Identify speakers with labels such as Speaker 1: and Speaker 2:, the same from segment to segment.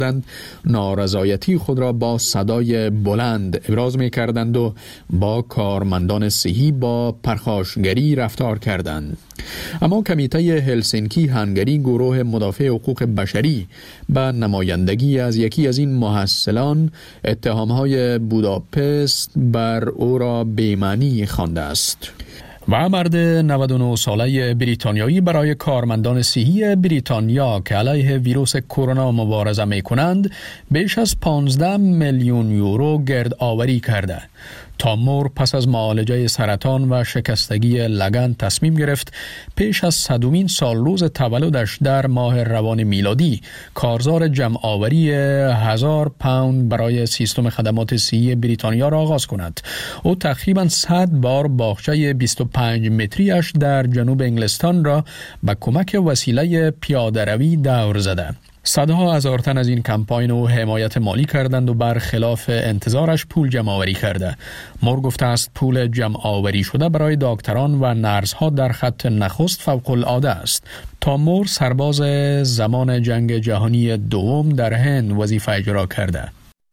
Speaker 1: نارضایتی خود را با صدای بلند ابراز می کردند و با کارمندان صحی با پرخاشگری رفتار کردند. اما کمیته هلسینکی هنگری، گروه مدافع حقوق بشری، به نمایندگی از یکی از این محصلان اتهامهای بوداپست بر او را بی‌معنی خوانده است. و مرد 99 ساله بریتانیایی برای کارمندان صحی بریتانیا که علیه ویروس کرونا مبارزه می کنند بیش از 15 میلیون یورو گرد آوری کرده. تام مور پس از معالجه سرطان و شکستگی لگن تصمیم گرفت پیش از 100مین سال روز تولدش در ماه روان میلادی کارزار جمع آوری 1000 پوند برای سیستم خدمات صحی بریتانیا را آغاز کند. او تقریباً 100 بار باغچه 25 متریش در جنوب انگلستان را به کمک وسیله پیاده روی دور زده. صدها هزار تن از این کمپاین او حمایت مالی کردند و برخلاف انتظارش پول جمع آوری کرده. مور گفته است پول جمع آوری شده برای دکتران و نرس‌ها در خط نخست فوق العاده است. تام مور سرباز زمان جنگ جهانی دوم در هند وظیفه اجرا کرده.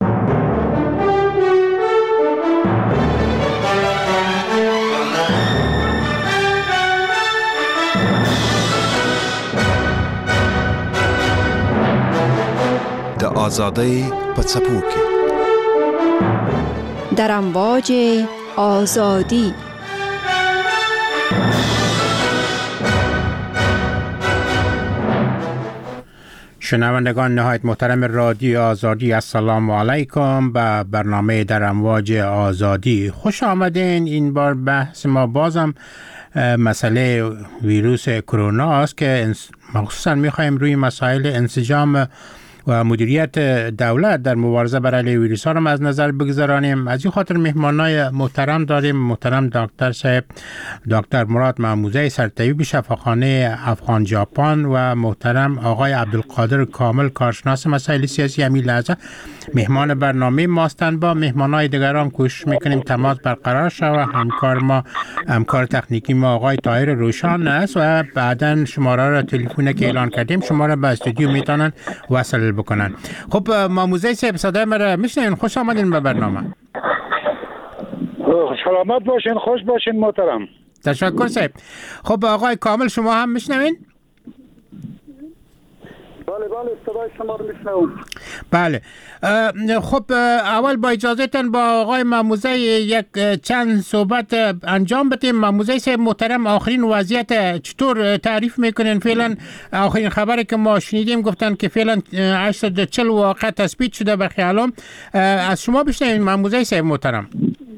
Speaker 2: آزادی پڅپوکي
Speaker 3: در امواج آزادی.
Speaker 4: شنوندگان نهایت محترم رادیو آزادی، السلام علیکم. به برنامه در امواج آزادی خوش آمدین. این بار بحث ما بازم مسئله ویروس کرونا است که مخصوصا میخوایم روی مسائل انسجام و مدیریت دولت در مبارزه بر علیه ویروس ها را از نظر بگذارانیم. از این خاطر مهمانای محترم داریم. محترم دکتر صاحب دکتر مراد محموزه، سرطبیب شفاخانه افغان ژاپن و محترم آقای عبدالقادر کامل، کارشناس مسائل سیاسی. همین لحظه مهمان برنامه ماستند. با مهمانای دیگران کوشش میکنیم تماس برقرار شود. همکار تکنیکی ما آقای طاهر روشان است و بعداً شماره را تلفن که اعلان کردیم شماره به استودیو میتونن وصل بکنن. خب محموزه صاحب صدای مرا میشنوین؟ خوش آمدین به برنامه.
Speaker 5: سلامت باشین، خوش باشین محترم.
Speaker 4: تشکر صاحب. خب آقای کامل شما هم میشنوین؟
Speaker 5: بله صدای شما رو میشنوم.
Speaker 4: بله. خب اول با اجازهتون با آقای محموزه یک چند صحبت انجام بدیم. محموزه صاحب محترم، آخرین وضعیت چطور تعریف میکنین؟ فعلا آخرین خبری که ما شنیدیم گفتن که فعلا 840 واقع تثبیت شده به خیالم. از شما بشنویم محموزه صاحب محترم.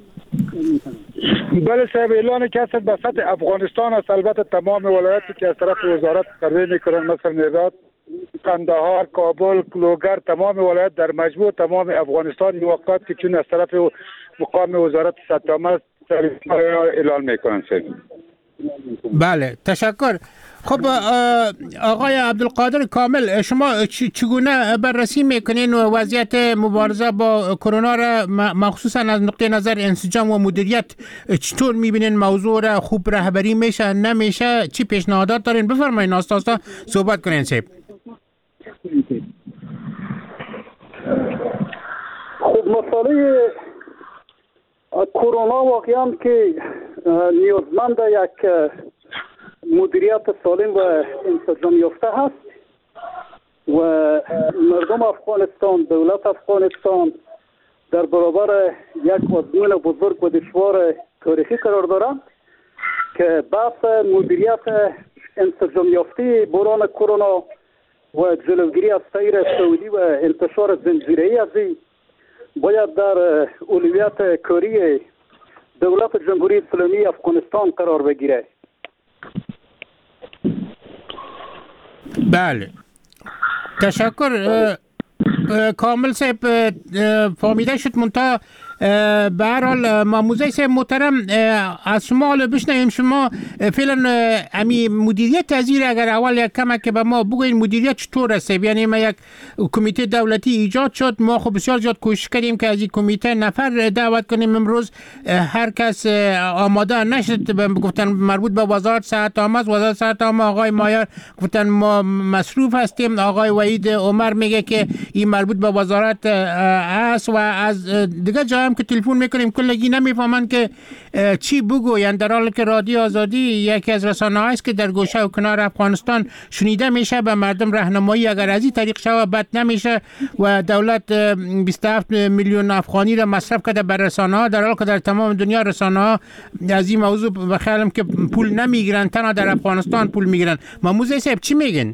Speaker 5: بله صاحب، اعلان کسر به سطح افغانستان است. البته تمام ولایاتی که از طرف وزارت سروی میکنن مثل نژاد، قندهار، کابل، لوگر، تمام ولایت در مجموع تمام افغانستان این وقت که چون از طرف مقام وزارت صحت عامه اعلان میکنن.
Speaker 4: بله تشکر. خب آقای عبدالقادر کامل، شما چگونه بررسی میکنین و وضعیت مبارزه با کرونا را مخصوصا از نقطه نظر انسجام و مدیریت چطور میبینین؟ موضوع را خوب رهبری میشه نمیشه؟ چی پیشنهادات دارین؟ بفرمایید آستا صحبت کنین صاحب.
Speaker 5: خب مسئله کرونا واقعا که نیازمند یک مدیریت سالم و انسجام یافته هست و مردم افغانستان، دولت افغانستان در برابر یک آزمون بزرگ و دشوار تاریخی قرار دارند که بحث مدیریت انسجام یافته بحران کرونا و جلوگیری از سیر سعودی و انتشار زنجیره‌ای از این باید در اولویت کاری دولت جمهوری اسلامی افغانستان قرار بگیره.
Speaker 4: بله تشکر کامل صاحب. فهمیده شد منتها به هر حال موزه صاحب محترم از شما حالا بشنویم شما فعلا امی مدیریت تزیر اگر اول یک کمک که به ما بگوین مدیریت چطور است؟ یعنی ما یک کمیته دولتی ایجاد شد، ما خب بسیار زیاد کوشش کردیم که از این کمیته نفر دعوت کنیم، امروز هر کس آماده نشد. گفتن مربوط به وزارت صحت عامه، وزارت صحت عامه آقای مایر گفتن ما مصروف هستیم، آقای وحید عمر میگه که این مربوط به وزارت است و از دیگه جای هم که تلفن میکنیم کلگی نمیفهمن که چی بگوین، در حالی که رادیو آزادی یکی از رسانه‌هایی است که در گوشه و کنار افغانستان شنیده میشه، به مردم راهنمایی اگر از این طریق شوه بد نمیشه و دولت 27 میلیون افغانی را مصرف کرده بر رسانه‌ها، در حالی که در تمام دنیا رسانه‌ها از این موضوع بخیالم که پول نمیگیرن، تنها در افغانستان پول میگیرن. موزه صاحب چی میگن؟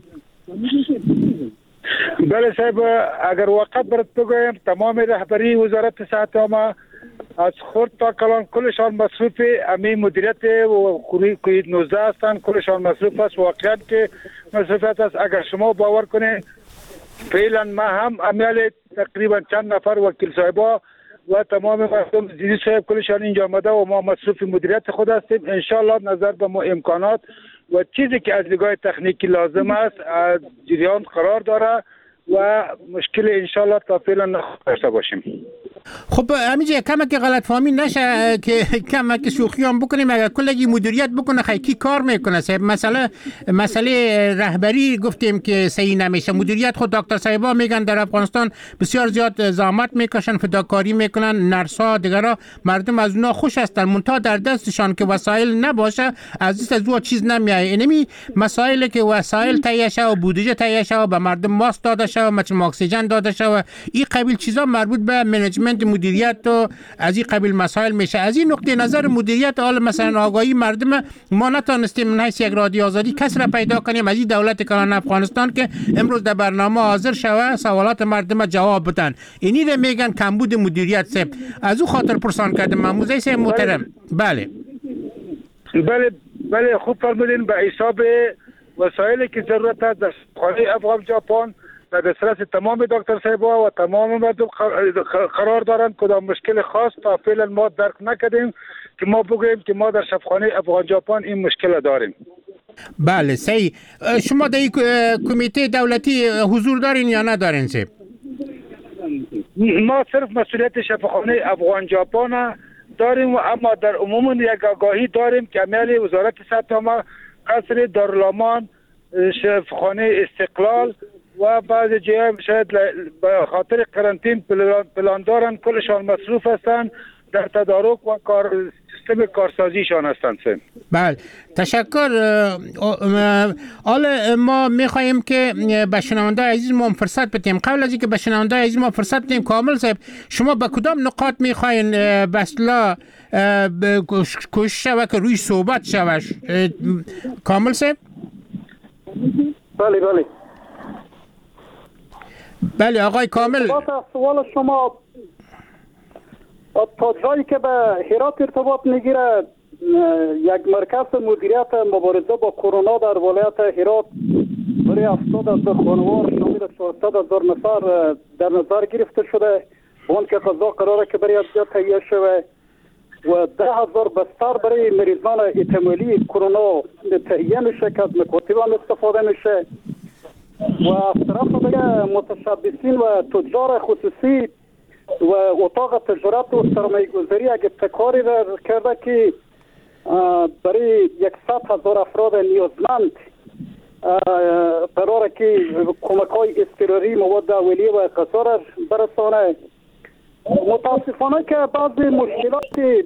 Speaker 2: بله صاحب، اگر واقعا برات بگویم تمام رهبری وزارت صحت عامه از خرد تا کلان کلشان مصروف امی مدیریت و کووید 19 هستند، کلشان مصروف است، واقعا که مصروفیت است. اگر شما باور کنید فعلا ما هم امیال تقریبا چند نفر وکیل صاحبا و تمام مردم دیدی صاحب کلشان اینجا آمده و ما مصروف مدیریت خود هستیم. انشالله نظر به ما امکانات و چیزی که از نگاه تکنیکی لازم است از جریان قرار داره و مشکل انشالله تا فعلا نداشته باشیم.
Speaker 4: خب همینجا کمک غلط فهمی نشه که کمک شوخی هم بکنیم، اگر کلگی مدیریت بکنه خیلی کار میکنه صاحب. مسئله رهبری گفتیم که صحیح نمیشه، مدیریت خود دکتر صاحبا میگن در افغانستان بسیار زیاد زحمت میکشن، فداکاری میکنن، نرسا دیگرا، مردم از اونا خوش هستن، منتها در دستشان که وسایل نباشه از دست چیز نمیایه. اینمی مسائلی که وسایل تهیه شه و بودجه تهیه شه و به مردم ماسک داده شه و مثل اکسیژن داده شه و این قبیل چیزا مربوط به منیجمنت مدیریت و از این قبیل مسائل میشه. از این نقطه نظر مدیریت حال مثلا آگاهی مردم ما نتونستیم من حیث یک رادیو آزادی کس را پیدا کنیم از این دولت کلان افغانستان که امروز در برنامه حاضر شوه سوالات مردم جواب بدن. اینی رو میگن کمبود مدیریت صاحب. از او خاطر پرسان کردم موزه صاحب محترم. بله
Speaker 2: خوب فرمودین. به حساب وسایلی که ضرورت است در خانه افغان ژاپن در دسترس تمام دکتر صاحبا و تمام مردم قرار دارند. کدام مشکل خاص تا فعلا ما درک نکردیم که ما بگوییم که ما در شفاخانه افغان ژاپن این مشکل داریم.
Speaker 4: بله صحیح. شما در این کمیته دولتی حضور دارین یا ندارین صاحب؟
Speaker 2: ما صرف مسئولیت شفاخانه افغان ژاپن داریم و اما در عموم یک آگاهی داریم که عمل وزارت صحت عامه قصر دارالامان، شفاخانه استقلال و بعض جای شاید به خاطر قرنطین پلان دارن، کلشان مصروف هستند در تدارک و سیستم کارسازیشان هستند.
Speaker 4: بله تشکر. حالا ما میخواهیم که به شنونده عزیز ما فرصت بدیم. قبل از اینکه به شنونده عزیز ما فرصت بدیم کامل صاحب شما به کدام نقاط میخواین بسلا کوشش شوه که روی صحبت شوه کامل صاحب؟ بله آقای کامل.
Speaker 5: سوال شما تا جایی که به هرات ارتباط میگیره، یک مرکز مدیریت مبارزه با کرونا در ولایت هرات برای 70,000 خانوار شامل 400,000 نفر در نظر گرفته شده. اون که غذا قراره که برای ازیا تهیه شده و 10,000 بستر برای مریضان احتمالی کرونا تهیه میشه که از مکاتب هم استفاده میشه و از طرف دیگه متشبثین و تجار خصوصی و اتاق تجارت و سرمایه گذاری اگه ابتکاری را کرده که برای 100,000 افراد نیازمند قراره که کمک های اضطراری مواد اولیه و غذا را برسانه. متاسفانه که بعضی مشکلاتی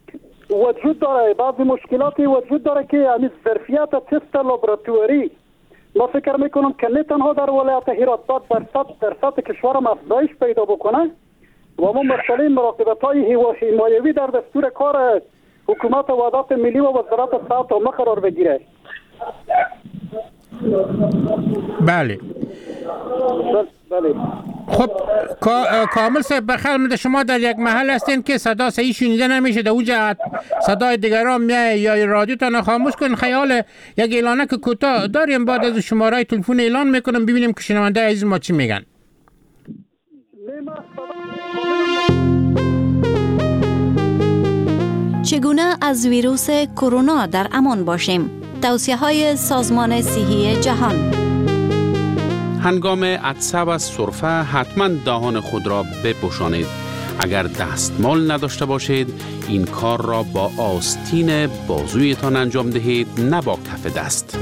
Speaker 5: وجود داره که همین ظرفیت تست لابراتواری ما فکر میکنم که نه تنها در ولایت هرات در سطح کشور هم افزایش پیدا بکنه و ما مسئله مراقبت های حمایوی در دستور کار حکومت وحدت ملی و وزارت صحت عامه قرار بگیره.
Speaker 4: بله. خب کامل صاحب بخیر شما در یک محل هستین که صدا صحیح شنیده نمیشه، در اوجه صدای دیگران میای یا رادیو تا خاموش کن. خیال یک اعلانه که کوتاه داریم بعد از شماره تلفن اعلان میکنم ببینیم که شنونده عزیز ما چی میگن.
Speaker 3: چگونه از ویروس کرونا در امان باشیم؟ توصیه‌های سازمان صحی جهان.
Speaker 6: هنگام عطسه و سرفه حتما دهان خود را بپوشانید. اگر دستمال نداشته باشید این کار را با آستین بازویتان انجام دهید، نه با کف دست.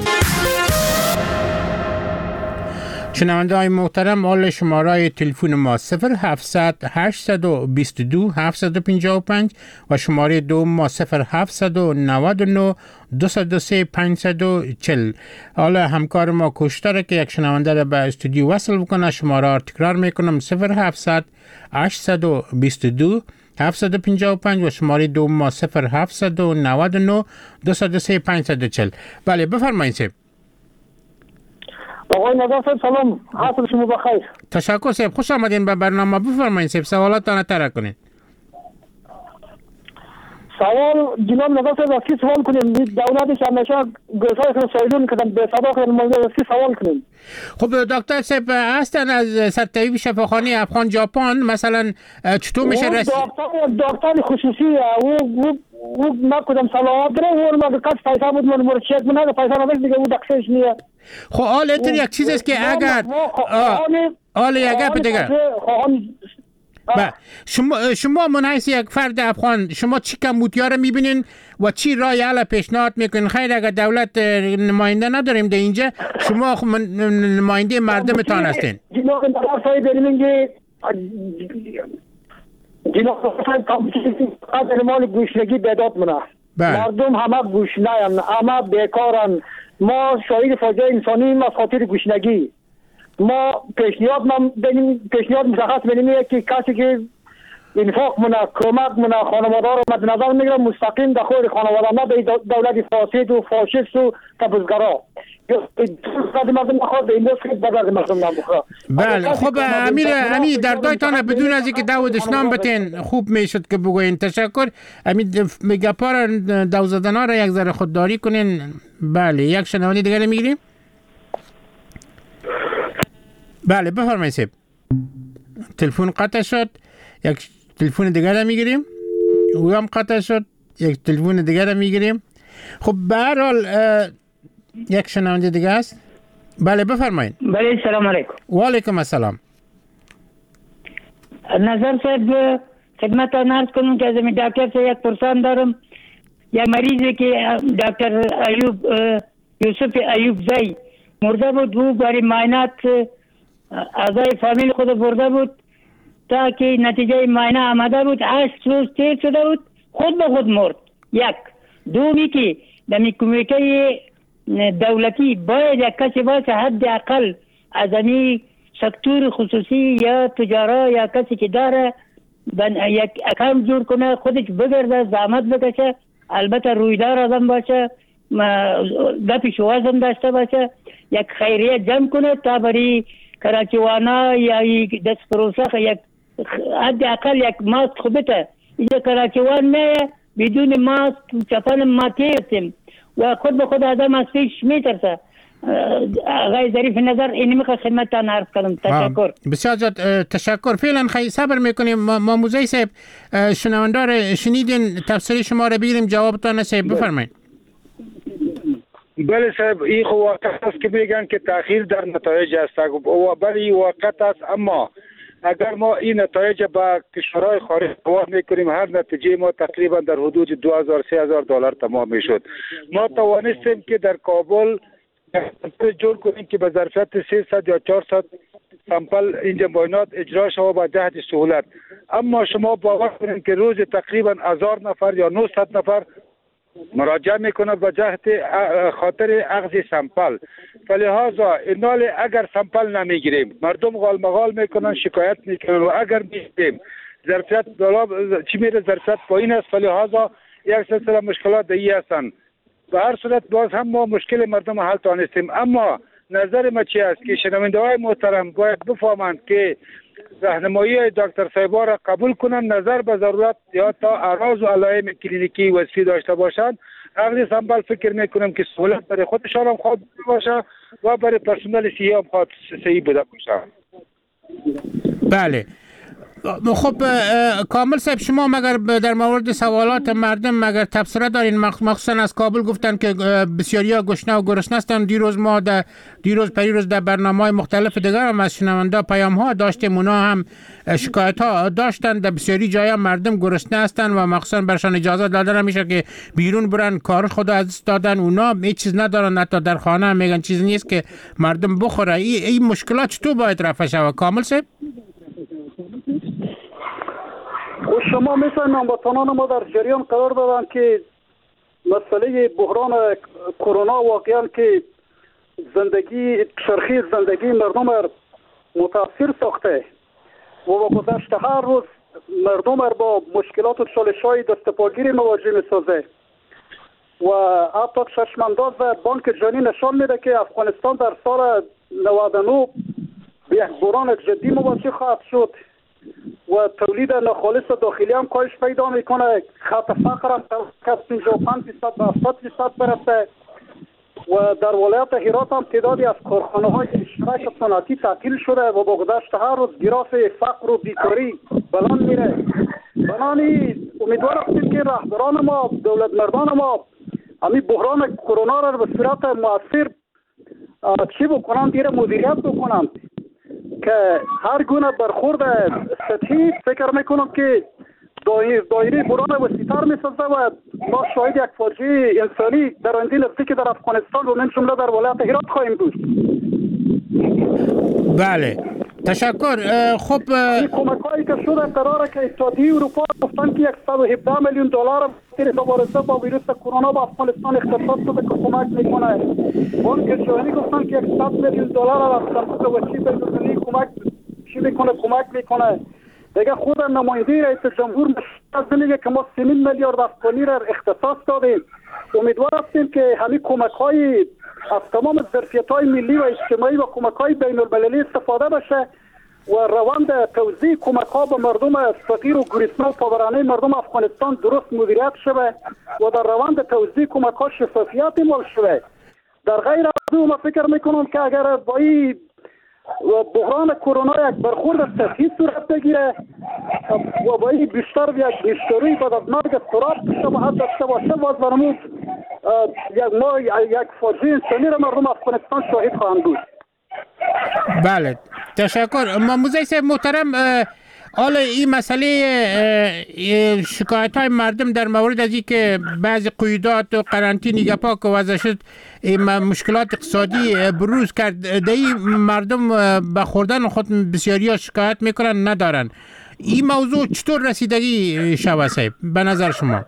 Speaker 4: شنونده های محترم، حال شماره تلفن ما 0700 822 755 و شماره دوم ما 0799 203 540. حالا همکار ما کوشش که یک شنونده را به استودیو وصل بکنه. شماره را تکرار میکنم 0700 822 755 و شماره دوم ما 0799 203 540. بله بفرمایید سیب.
Speaker 7: آقای نظر صاحب سلام، حاصل شما بخیر.
Speaker 4: تشکر صاحب، خوش آمدین به برنامه. بفرمایید صاحب، سوالاتتان طرح کنید.
Speaker 7: سوال جناب نظر صاحب از کی سوال کنیم؟ دولتش همیشه گوشای خود سایلون کردن، به صدا خود مونده از کی سوال کنیم؟
Speaker 4: خب دکتر صاحب هستن از سرطبیب شفاخانه افغان ژاپن، مثلا چطور میشه رسید؟
Speaker 7: دکتر خصوصی او ما کدام صلاحات داره، او ما کاش پیسه بود من مرشد منه پیسه نداشت دیگه او دکترش نیه.
Speaker 4: خب حالا یک چیز است که اگر حالا یک گپ دیگه شما من حیث یک فرد افغان شما چی کمبودیا رو میبینین و چی رای حل پیشنهاد میکنین؟ خیر اگر دولت نماینده نداریم در اینجا، شما نماینده مردمتان هستین.
Speaker 7: جناب نظر صاحب ببینید جناب صاحب قدر مال گوشنگی بدات منه. مردم همه گوشنه همه بیکارن. ما شاهد فاجعه انسانی ما خاطر گوشنگی. ما پیشنهاد مشخص بینیم که کسی که انفاق منه کمک منه خانواده رو مد نظر میگیره مستقیم در خود خانواده، نه به دولت فاسد و فاشیست و تبعیض‌گرا.
Speaker 4: بله خب امیر دردایتان بدون از اینکه داود اسلام بتین خوب میشد که بگوین. تشکر. امیر گپا دو زدنا را یک ذره خودداری کنین. بله یک شنونده دیگه میگیریم. بله بفرمایید صاحب. تلفن قطع شد. یک تلفن دیگه را میگیریم. او هم قطع شد. یک تلفن دیگه را میگیریم. خب به هر حال یک شنونده دیگه است. بله بفرمایید.
Speaker 8: بله سلام علیکم.
Speaker 4: و علیکم السلام.
Speaker 8: نظر صاحب خدمت عرض کنم که از این دکتر سے یک پرسان دارم. یک مریضی که دکتر ایوب یوسف ایوب زی مرده بود، او برای معاینات اعضای فامیل خود برده بود تا که نتیجه معاینه آمده بود 8 روز تیر شده بود، خود به خود مرد. یک دومی که در کمیته دولتی باید یک کسی باشه حد اقل از این سکتور خصوصی یا تجارا یا کسی که داره یک اکانت جور کنه، خودش بگرده زحمت بکشه، البته رویدار آدم باشه، گپش وزن داشته باشه، یک خیریه جمع کنه تا برای کراچیوانا یا دست پروسخ یک حد اقل یک ماسک خوبته. اینجا کراچیوان نه بدون ماسک چپن ما تیرتیم و خود به خود آدم از پیش میترسه. آقای ظریف نظر اینی میخواد خدمتتان عرض کنم. تشکر.
Speaker 4: بسیار زیاد تشکر. فعلا خیلی صبر میکنیم. ما موزه صاحب شنوندار شنیدین تفسیر شما رو بگیریم جوابتان صاحب بفرمایید.
Speaker 2: بله صاحب این واقع است که میگن که تأخیر در نتایج است و بله واقع است، اما اگر ما این نتایج با کشورهای خارج حواله میکنیم هر نتیجه ما تقریبا در حدود 2000-3000 دلار تمام میشد. ما توانستیم که در کابل جور کنیم که به ظرفیت 300 یا 400 سامپل اینجا معاینات اجرا شود با جهت سهولت، اما شما باور کنید که روز تقریبا 1000 نفر یا 900 نفر مراجعه میکنه به جهت خاطر اخذ سامپل. فلهذا اینال اگر سامپل نمیگیریم مردم غالمغال میکنن، شکایت میکنن و اگر میگیریم ظرفیت چی میره ظرفیت پایین است، فلهذا یک سلسله مشکلات دیگه هستند. به هر صورت باز هم ما مشکل مردم حل توانستیم، اما نظر ما چی است که شنونده‌های محترم باید بفهمند که راهنمایی دکتر صاحبا را قبول کنند، نظر به ضرورت یا تا اعراض و علائم کلینیکی وصفی داشته باشند. اخذ سامپل فکر میکنم که سهولت برای خودشان هم خود باشه و برای پرسنل صحی هم خود صحیح بوده باشه.
Speaker 4: بله خب کامل صاحب، شما مگر در مورد سوالات مردم مگر تبصره دارین؟ مخصوصا از کابل گفتن که بسیاریا گشنه و گرسنه هستند. دیروز پریروز در برنامه‌های مختلف دیگر هم از شنونده پیام ها داشتیم، اونا هم شکایت ها داشتن در بسیاری جای مردم گرسنه هستند و مخصوصا برشان اجازه داده نمیشه که بیرون برن، کار خود از دست دادن، اونا هیچ چیز ندارن، حتی در خانه میگن چیزی نیست که مردم بخوره. این مشکلات چطور باید رفع شود کامل صاحب؟
Speaker 5: و شما مثل هموطنان ما در جریان قرار دادن که مسئله بحران کرونا واقعا که چرخی زندگی مردم متاثر ساخته و با گذشت هر روز مردم با مشکلات و چالش‌های دستپاگیری مواجه می‌سازه و حتی چشمانداز بانک جهانی نشان میده که افغانستان در سال 99 به یک بحران جدی مواجه خواهد شد و تولید ناخالص داخلی هم کاهش پیدا میکنه، خط فقر هم از 55% به 70% برسه و در ولایت هرات هم تعدادی از کارخانه‌های اشتراک صنعتی تعطیل شده و با گذشت هر روز گراف فقر و بیکاری بلند میره. بنابراین امیدوار هستیم که رهبران ما، دولت مردان ما همین بحران کرونا را به صورت مؤثر چی بکنند، دیره مدیریت بکنند که هر گونه برخورد سطحی فکر میکنم که دایره بحران وسیع‌تر میسازه و ما شاهد یک فاجعه انسانی در آینده نزدیک در افغانستان و من جمله در ولایت هرات خواهیم بود.
Speaker 4: بله تشکر. خب
Speaker 5: این کمک‌هایی که شده قراره که اتحادیه اروپا گفتن که 117 میلیون دلار برای مبارزه با ویروس کرونا با افغانستان اختصاص شده که کمک میکنه. بانک جهانی گفتن که 100 میلیون دلار از صندوق وسیع بین‌المللی کمک میکنه. دیگه خود نماینده رئیس جمهور میگه که ما 3 میلیارد افغانی را اختصاص دادیم. امیدوار هستیم که همین کمک‌های از تمام ظرفیت‌های ملی و اجتماعی و کمک‌های بین‌المللی استفاده بشه و روند توزیع کمک‌ها به مردم فقیر و گریسنه و پاورانه مردم افغانستان درست مدیریت شود و در روند توزیع کمک‌ها شفافیت اعمال شود. در غیر از او ما فکر میکنم که اگر با این بحران کرونا یک برخورد سطحی صورت بگیره و با این بیشتر یک بیشتری بعد از مرگ سراب شباهت داشته باشه، باز برامون یک فاجعه انسانی را مردم افغانستان شاهد خواهند بود.
Speaker 4: بله تشکر. موزه صاحب محترم، حالا این مسئله شکایت های مردم در مورد از این که بعضی قیودات و قرنطینه گپا که وضع شد مشکلات اقتصادی بروز کرد، دی مردم به خوردن خود بسیاری ها شکایت میکنن ندارن. این موضوع چطور رسیدگی شود صاحب به نظر شما؟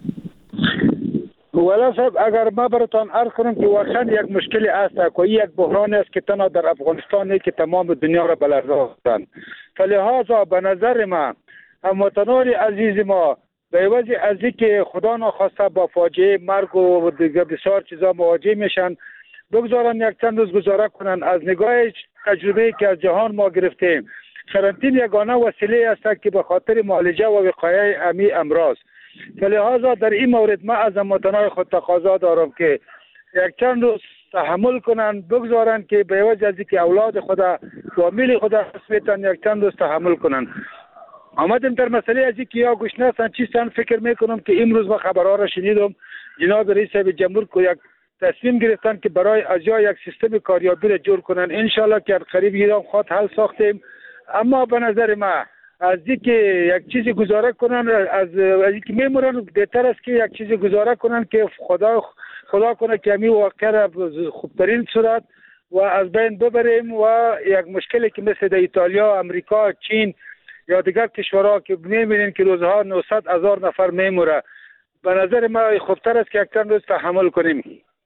Speaker 2: والا صاحب اگر ما براتان عرض کنم که واقعا یک مشکلی است که یک بحران است که تنها در افغانستان نیست که تمام دنیا را بلرزاند. فلهذا به نظر ما هموطنان عزیز ما به عوض از اینکه خدا ناخواسته با فاجعه مرگ و دیگر بسیار چیزا مواجه میشن، بگذارن یک چند روز گذاره کنن. از نگاه تجربه که از جهان ما گرفتیم، قرنطینه یگانه وسیله است که به خاطر معالجه و وقایع امی امراض. فلهذا در این مورد ما از هموطنان خود تقاضا دارم که یک چند روز تحمل کنن، بگذارن که به عوض از اینکه اولاد خدا فامیل خدا بسیتن یک چند روز تحمل کنن. آمدیم در مسئله از اینکه یا گوشنه هستن چیستن، فکر میکنم که امروز ما خبرها را شنیدم جناب رئیس جمهور که یک تصمیم گرفتن که برای ازیا یک سیستم کاریابی را جور کنن. انشالله که قریب ایران خود حل ساختیم. اما به نظر ما از اینکه یک چیزی گزاره کنن، از اینکه میمونن بهتر است که یک چیزی گزاره کنن که خدا کنه که همین واقعه را خوبترین صورت و از بین ببریم و یک مشکلی که مثل در ایتالیا، امریکا، چین یا دیگر کشورها که میبینین که روزها 900,000 نفر میموره، به نظر ما خوبتر است که یک چند روز تحمل کنیم.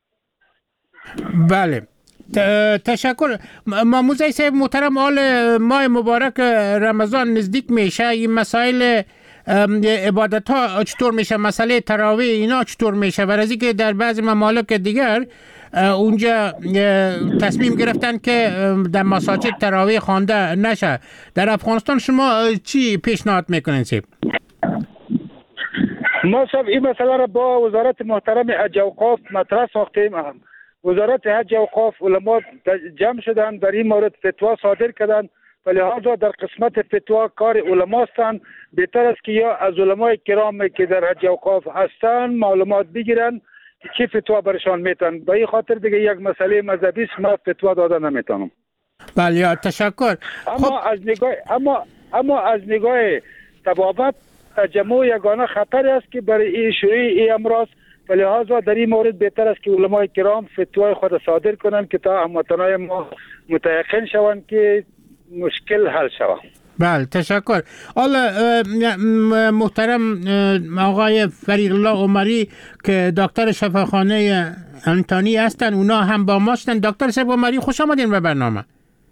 Speaker 4: بله تشکر. موزه صاحب محترم، حال ماه مبارک رمضان نزدیک میشه، این مسائل عبادت ها چطور میشه؟ مسئله تراویح اینا چطور میشه؟ برای که در بعضی ممالک دیگر اونجا تصمیم گرفتن که در مساجد تراویح خوانده نشه. در افغانستان شما چی پیشنهاد میکنین صاحب؟
Speaker 2: ما صاحب این مسئله را با وزارت محترم حج و اوقاف مطرح ساختیم. وزارت حج و اوقاف علما جمع شدن، در این مورد فتوا صادر کردن لهذا در قسمت فتوا کار علما هستند. بهتر است که یا از علمای کرام که در حج اوقاف هستند معلومات بگیرن چه فتوا برشان میتن. به این خاطر دیگه یک مسئله مذهبی است، ما فتوا داده نمیتونم.
Speaker 4: بله تشکر.
Speaker 2: اما از نگاه طبابت تجمع یگانه خطر است که برای این شروع این امراض، لهذا در این مورد بهتر است که علمای کرام فتوای خود صادر کنند که تا هموطنان ما متيقن شوند که مشکل حل شود.
Speaker 4: بله تشکر. حالا محترم آقای فرید الله عمری که دکتر شفاخانه انتونی هستن، اونا هم با ما هستن. دکتر صاحب عمری خوش آمدین به برنامه.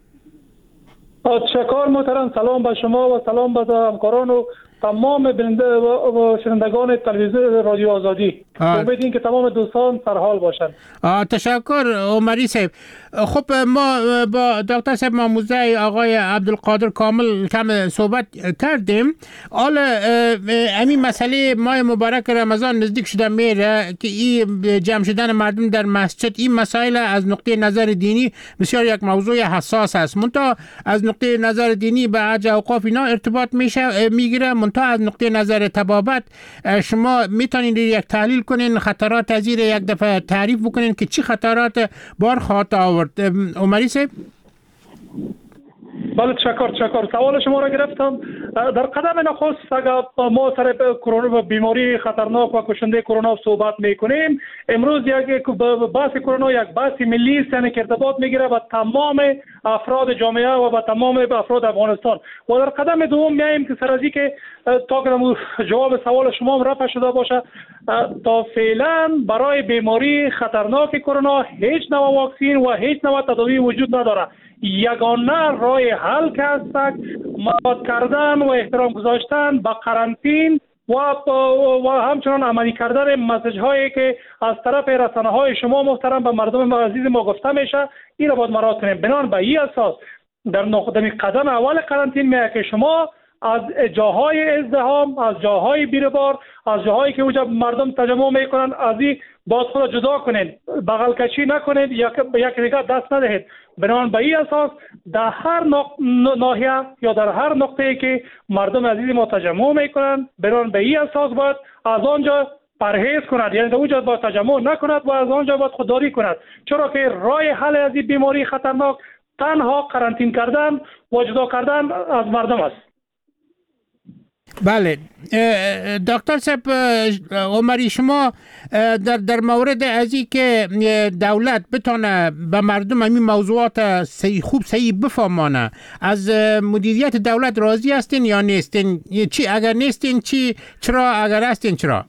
Speaker 9: تشکر محترم. سلام به شما و سلام به همکاران و تمام بیننده و شنوندگان تلویزیون رادیو آزادی. امیدواریم که تمام دوستان سرحال باشند.
Speaker 4: تشکر عمری صاحب. خب ما با دکتر صاحب ماموزه آقای عبدالقادر کامل کم صحبت کردیم. حالا همین مسئله ماه مبارک رمضان نزدیک شده میره که این جمع شدن مردم در مسجد، این مسائل از نقطه نظر دینی بسیار یک موضوع حساس است. منتها از نقطه نظر دینی به حج اوقاف اینا ارتباط میگیره، منتها از نقطه نظر طبابت شما میتونید یک تحلیل کنین، خطرات از این یک دفعه تعریف بکنین که چی خطرات بار خواهد آورد. عمری صاحب.
Speaker 9: بله تشکر. سوال شما را گرفتم. در قدم نخست اگر ما سر کرونا بیماری خطرناک و کشنده کرونا صحبت میکنیم، امروز یک بحث کرونا یک بحث ملی است، یعنی که ارتباط میگیره با تمام افراد جامعه و با تمام افراد افغانستان. و در قدم دوم میایم که سر از اینکه تا جواب سوال شما رفع شده باشه، تا فعلا برای بیماری خطرناک کرونا هیچ نوع واکسین و هیچ نوع تداوی وجود نداره. یگانه راه حل که است مراعات کردن و احترام گذاشتن به قرنطین و همچنان عملی کردن مسیج هایی که از طرف رسانه های شما محترم به مردم عزیز ما گفته میشه، این را باید مراعات کنیم. بنابراین به این اساس در قدم اول قرنطین میگه که شما از جاهای ازدحام، از جاهای بیربار، از جاهایی که اونجا مردم تجمع میکنن، از این باید خود جدا کنید، بغل کشی نکنید، یک دیگر دست ندهید. بنابراین به این اساس در هر ناحیه یا در هر نقطه‌ای که مردم عزیز ما تجمع میکنن، بنابراین به این اساس باید از آنجا پرهیز کند، یعنی در اونجا باید تجمع نکند و از آنجا باید خودداری کند، چرا که راه حل از این بیماری خطرناک تنها قرنطین کردن و جدا کردن از مردم است.
Speaker 4: بله دکتر صاحب عمری، شما در مورد از این که دولت بتونه به مردم همین موضوعات خوب صحیح بفهمانه، از مدیریت دولت راضی هستین یا نیستین؟ چی اگر نیستین چی؟ چرا اگر هستین چرا؟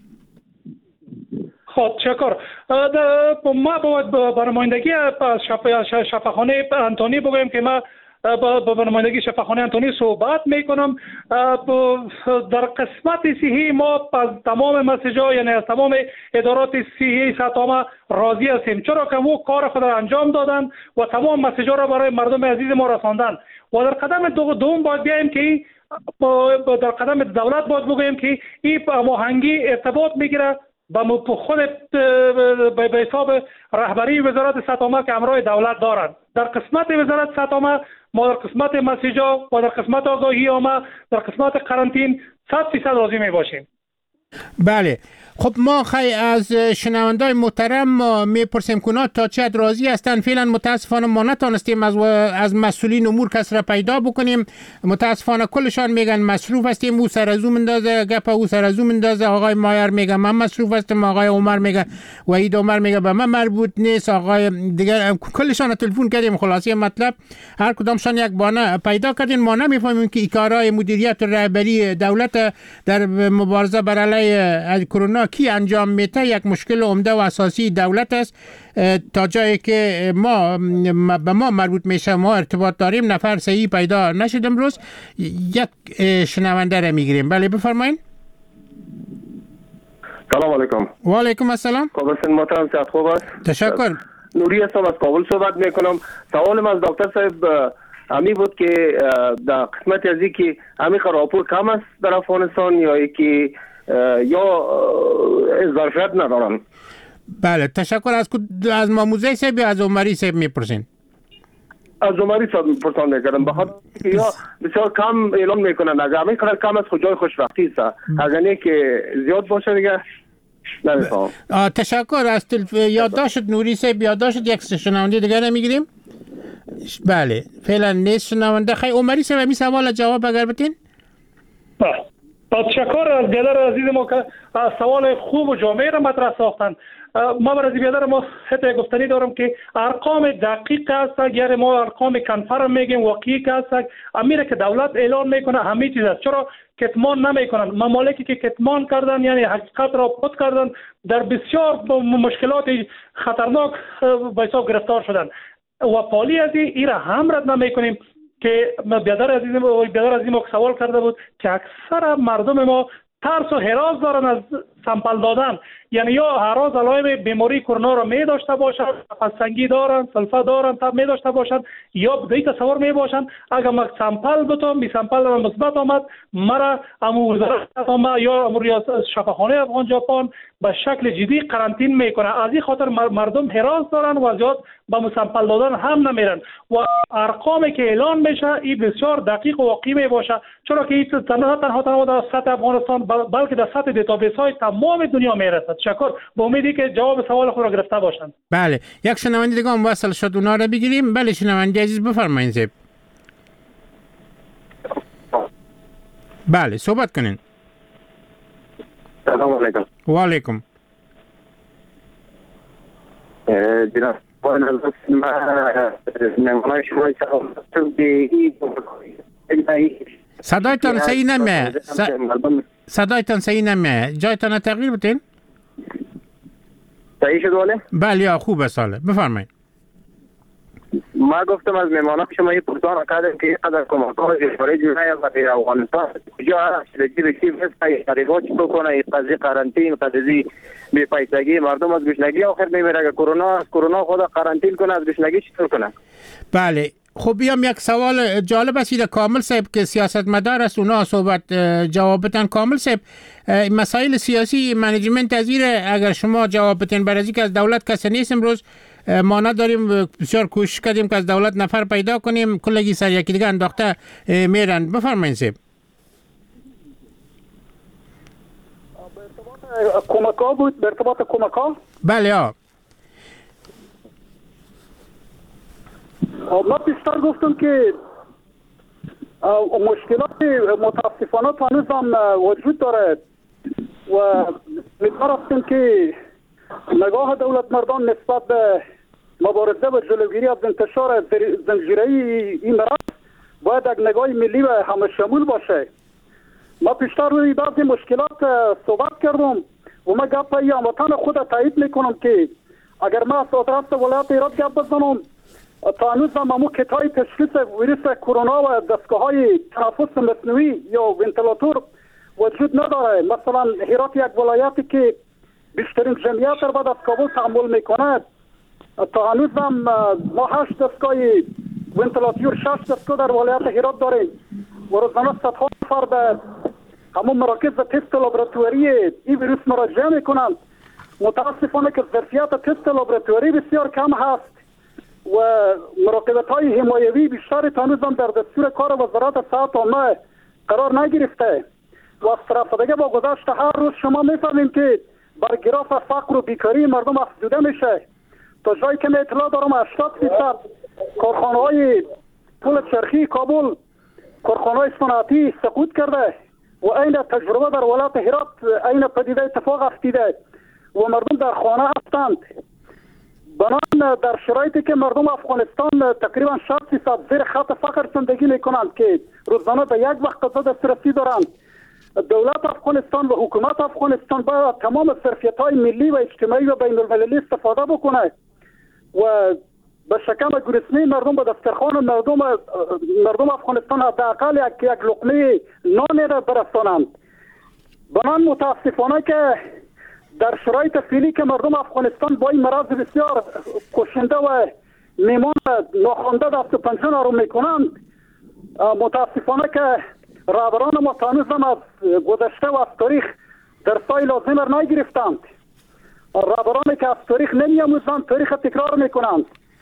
Speaker 9: خب تشکر. ما باید به نمایندگی شفاخانه انتونی بگویم که ما با نمایندگی شفاخانه انتونی صحبت میکنم. در قسمت صحی ما از تمام مسیج‌ها، یعنی از تمام ادارات صحی سطح راضی هستیم، چرا که او کار خود را انجام دادن و تمام مسیج‌ها را برای مردم عزیز ما رساندن. و در قدم دوم باید بیاییم که در قدم دولت باید بگوییم که این هماهنگی ارتباط میگیره با خود به حساب رهبری وزارت سطح که همراه دولت دارند. در قسمت وزارت سطح ما در قسمت مسیجا و در قسمت آگاهی عامه، در قسمت قرنطین 100% راضی می باشیم.
Speaker 4: بله خب ما خیلی از شنوندای محترم ما میپرسیم که تا چه حد راضی هستن. فعلا متاسفانه ما نتونستیم از مسئولین امور کس را پیدا بکنیم. متاسفانه کلشان میگن مصروف هستیم، او سر از او مندازه گپ، او سر از او مندازه. آقای مایر میگه من مصروف هستم، آقای عمر میگه، وحید عمر میگه به من مربوط نیست، آقای دیگر کلشان تلفن کردیم. خلاصه مطلب هر کدامشان یک بهانه پیدا کردین. ما نمیفهمیم که کارهای مدیریت و رهبری دولت در مبارزه بر علیه کرونا کی انجام میده یک مشکل عمده و اساسی دولت است. تا جایی که به ما مربوط میشه ما ارتباط داریم، نفر صحیح پیدا نشد. امروز یک شنونده را میگیریم. بله بفرمایید.
Speaker 10: سلام علیکم.
Speaker 4: و علیکم السلام.
Speaker 10: قابلسین محترم صحت خوب است؟
Speaker 4: تشکر.
Speaker 10: نوری هستم از کابل صحبت میکنم. سوالم از دکتر صاحب امی بود که در قسمت ازی که امی راپور کم است در افغانستان یا که یا ظرفیت ندارن.
Speaker 4: بله تشکر. از ماموزه صاحب یا از عمری صاحب میپرسین؟
Speaker 10: از عمری پرسان میکردم بخاطر یا بسیار کم اعلان میکنن. اگر همین قدر کم از کجای خوشبختی است، اگر نه که زیاد باشه دیگه نمیفهم.
Speaker 4: تشکر از یادداشت نوری صاحب. یادداشت یک شنونده دیگر میگیریم. بله فعلا نیست شنونده. خیلی عمری صاحب همین سوال جواب اگر بتین.
Speaker 9: تشکر از بیادر عزیز ما که سوال خوب و جامع را مطرح ساختن. ما برای بیادر ما حتی گفتنی دارم که ارقام دقیق است، یعنی ما ارقام کنفرم میگیم واقعی است، امیره که دولت اعلان میکنه همه چیز است. چرا کتمان نمیکنن؟ ممالکی که کتمان کردن یعنی حقیقت را پت کردن در بسیار مشکلات خطرناک به حساب گرفتار شدن و پالی از این را هم رد نمیکنیم. که بیادر عزیز ما سوال کرده بود که اکثر مردم ما ترس و هراس دارن از سمپل دادن، یعنی یا هراس علائم بیماری کرونا را می داشته باشن، نفس‌تنگی دارن، سلفه دارن، تب می داشته باشن، یا به تصور می باشن اگر ما سمپل بتم بی سمپل را مثبت آمد مرا امو وزارت آمد یا امو شفاخانه افغان ژاپن به شکل جدی قرنطین میکنه. از این خاطر مردم هراس دارن و زیاد با مسمپل دادن هم نمیرن و ارقامی که اعلان میشه این بسیار دقیق و واقعی می باشه. چرا که این تنها در سطح افغانستان بلکه در سطح دیتابیس های تمام دنیا میرسد. تشکر. با امیدی که جواب سوال خود را گرفته باشند.
Speaker 4: بله یک شنونده دیگه هم وصل شد، اونا را بگیریم. بله شنونده عزیز بفرمایید زیب. بله صحبت کنین.
Speaker 10: سلام علیکم.
Speaker 4: و علیکم.
Speaker 10: جناب
Speaker 4: صدایتان صحیح نمیه. صدایتان صحیح نمیه. جایتان تغییر بتین.
Speaker 10: صحیح شد واله؟
Speaker 4: بله یا خوبه ساله. بفرمایید.
Speaker 10: ما گفتم از مهمانان شما یه پرسان کردم که اینقدر کمک‌های خارج می‌آید و افغانستان کجا هست چی مثل طریقات چی بکنه این قضیه قرنطین قضیه بی‌پایدگی مردم از گشنگی آخر نمیره. اگر کرونا خود قرنطین کنه از گشنگی چطور کنه؟
Speaker 4: بله خب بیام یک سوال جالب است کامل صاحب که سیاستمدار است اونا صحبت جوابتان کامل صاحب مسائل سیاسی منیجمنت از اگر شما جواب بتین برای که از دولت کسی نیست امروز ما نداریم بسیار کوشش کردیم که از دولت نفر پیدا کنیم کلگی سر یکی دیگه انداخته میرن. بفرمایید صاحب.
Speaker 5: کمک‌ها بود به ارتباط کمک‌ها.
Speaker 4: بله ها
Speaker 5: ما پیشتر گفتم که مشکلات متاسفانه هنوز هم وجود داره و امیدوار هستیم که نگاه دولت مردان نسبت به مبارزه و جلوگیری از انتشار زنجیره‌ای این مرض باید یک نگاه ملی و همه شمول باشه. ما پیشتر روی بعضی مشکلات صحبت کردم و ما گپ هموطن خود تایید میکنم که اگر ما از آدرس ولایت ایراد گپ بزنم تا هنوز هم امو کتای تشخیص ویروس کرونا و دستگاه‌های تنفس مصنوعی یا ونتیلاتور وجود نداره. مثلا هرات یک ولایتی که بیشترین جمعیت را بعد از کابل تحمل میکنه تا هنوز هم ما 8 دستگاه ونتیلاتور 6 دستگاه در ولایت هرات داریم و روزانه صدها نفر به همون مراکز تست لابراتواری این ویروس مراجعه میکنند. متاسفانه که ظرفیت تست لابراتواری بسیار کم هست و مراقبت های حمایوی بیشتر هنوز هم در دستور کار وزارت صحت عامه قرار نگرفته و از طرف دیگه با گذشت هر روز شما میفهمیم که بر گراف فقر و بیکاری مردم افزوده میشه. تا جایی که اطلاع دارم 80% کارخانه های پول چرخی کابل کارخانه های صنعتی سقوط کرده و این تجربه در ولایت هرات این پدیده اتفاق افتیده و مردم در خانه هستند. بنان در شرایطی که مردم افغانستان تقریبا 60% زیر خط فقر زندگی میکنند که روزانه به یک وقت غذا دسترسی دارند، دولت افغانستان و حکومت افغانستان باید تمام ظرفیت‌های ملی و اجتماعی و بین المللی استفاده بکنه و به شکم گرسنه مردم به دسترخوان مردم افغانستان حداقل یک لقمه نان را برسانند. بنان متاسفانه که در شرایط فعلی که مردم افغانستان با این مرض بسیار کشنده و میمان ناخوانده دست و پنجه نرم میکنند، متاسفانه که رهبران ما هنوز هم از گذشته و از تاریخ درسای لازم را نگرفتند. رهبرانی که از تاریخ نمی‌آموزند تاریخ تکرار میکنند.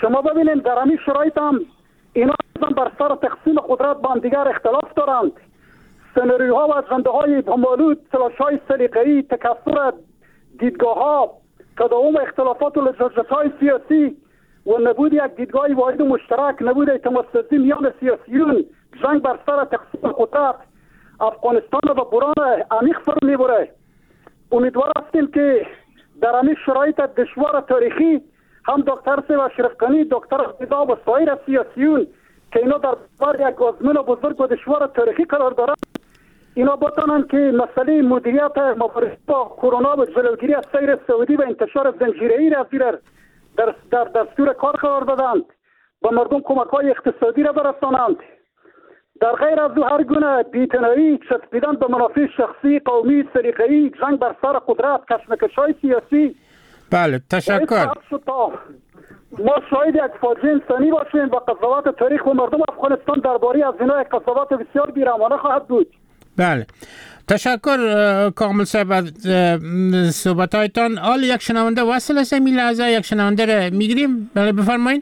Speaker 5: شما ببینید در همین شرایط هم اینا بر سر تقسیم قدرت با هم دیگر اختلاف دارند. سناریوها و اجنده‌های بامالود، تلاش‌های سلیقه‌ای، تکثر دیدگاه‌ها، تداوم اختلافات و لجاجت‌های سیاسی و نبود یک دیدگاه واحد و مشترک، نبود اعتماد سازی میان سیاسیون، جنگ بر سر تقسیم قدرت افغانستان را به بحران عمیق فرو میبره. امیدوار هستیم که در همین شرایط دشوار تاریخی هم دکتر سیب اشرف غنی، دکتر عبدالله و سایر سیاسیون که اینا در برابر یک آزمون بزرگ و دشوار تاریخی قرار دارند، اینا بتانند که مسئله مدیریت مبارزه با کرونا و جلوگیری از سیر سعودی و انتشار زنجیره‌ای را در دستور کار قرار دادند و مردم کمک‌های اقتصادی را برسانند. در غیر از هر گونه بی‌اعتنایی، چسبیدن به منافع شخصی، قومی، سلیقه‌ای، جنگ بر سر قدرت، کشمکش‌های سیاسی.
Speaker 4: بله، تشکر.
Speaker 5: ما شاهد یک فاجعه انسانی باشیم و قضاوت تاریخ و مردم افغانستان درباره از اینا یک قضاوت بسیار بی‌رحمانه خواهد بود.
Speaker 4: بله، تشکر کامل صاحب از صحبتایتان. حال یک شنونده وصل است، این لحظه یک شنونده را میگیریم. بله بفرمایید.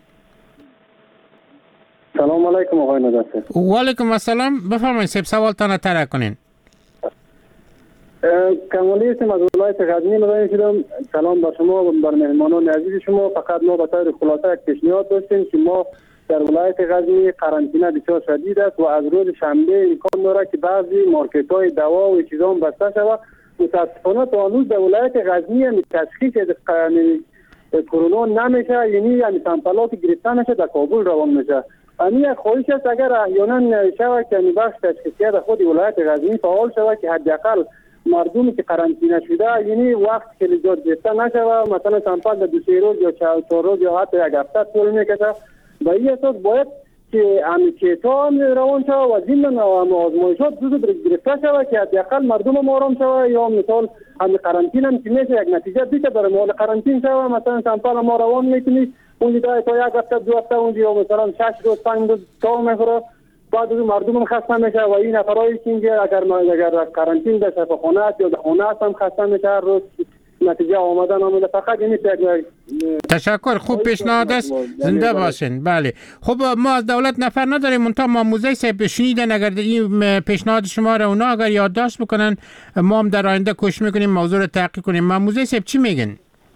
Speaker 11: سلام علیکم آقای نجات.
Speaker 4: و علیکم السلام. بفرمایید صاحب، سوالتان طرح کنین.
Speaker 11: کمالی هستم از ولایت غزنی مزاحم شدم. سلام بر شما و بر مهمانان عزیز شما. فقط ما به طور خلاصه یک پیشنهاد داشتیم که ما در ولایت غزنی قرنطینه بسیار شدید است و از روز شنبه امکان دارد که بعضی مارکت های دوا و چیزا بسته شود. متاسفانه تا هنوز در ولایت غزنی هم تشخیص کرونا نمیشه، یعنی سامپلات گرفته نشه در کابل روان میشه. این یک خواهش است اگر احیانا شود که بخش تشخیصیه خود ولایت غزنی فعال شود که حداقل مردمی که قرنطینه شده یعنی وقت که لجات گرفته نشود، مثلا سامپل در 2 روز یا 4 روز یا حتی یک هفته طول میکشه. به این اساس باید که کیس‌ها روان شود و ضمن آزمایشات زود گرفته شود که حداقل مردم هم آرام شود. یا مثال همین قرنطینه هم که میشه یک نتیجه بیشه در مال قرنطینه شود، مثلا سامپل ما روان میکنی اونجا تا یک هفته 2 هفته اونجا مثلا 6 روز 5 روز تا میخوره، بعد مردم هم خسته میشه و این نفرایی که اگر قرنطینه در شفاخانه یا در خانه هم خسته میشه هر روز نتیجه آمده فقط این
Speaker 4: تشکر. خوب پیشنهاد است، زنده باشین. بله خب ما از دولت نفر نداریم، منتها ماموزه صاحب شنیدن اگر این پیشنهاد شما را اونا اگر یادداشت بکنن ما هم در آینده کوشش میکنیم موضوع رو تحقیق کنیم. ماموزه صاحب چی میگن؟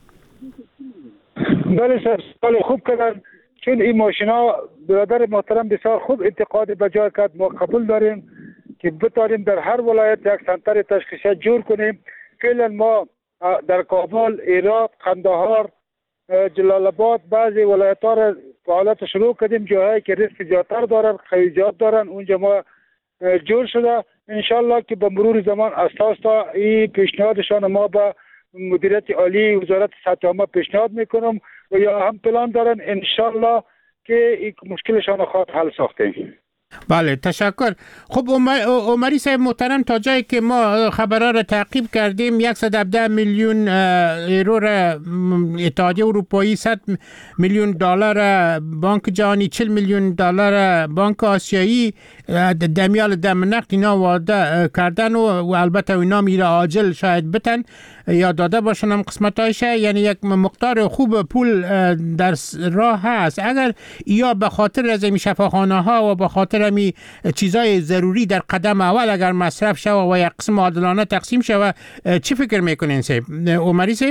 Speaker 2: بله سوال خوب کردن، چون این ماشینا برادر محترم بسیار خوب انتقاد به جای کرد. ما قبول داریم که بتاریم در هر ولایت یک سنتر تشخیصی جور کنیم. فعلا ما در کابل، هرات، قندهار، جلال آباد بعضی ولایت‌ها را فعالیت شروع کردیم. جاهایی که ریسک زیادتر دارن، خیلیات دارن، اونجا ما جور شده. انشالله که به مرور زمان اساس تا این پیشنهادشان ما به مدیریت عالی وزارت صحت عامه پیشنهاد میکنم و یا هم پلان دارن انشالله که این مشکلشان خواهد حل ساخته.
Speaker 4: بله تشکر. خب عمری صاحب محترم، تا جایی که ما خبرها را تعقیب کردیم 117 میلیون یورو را اتحادیه اروپایی، 100 میلیون دلار بانک جهانی، 40 میلیون دلار بانک آسیایی دمیال دم نقد اینا وعده کردن و البته اینا میره عاجل شاید بتن یا داده باشن هم قسمتایشه، یعنی یک مقدار خوب پول در راه هست. اگر یا به خاطر از این شفاخانه ها و به خاطر همی چیزای ضروری در قدم اول اگر مصرف شود و یک قسم عادلانه تقسیم شود، چی فکر میکنین صاحب؟ عمری صاحب؟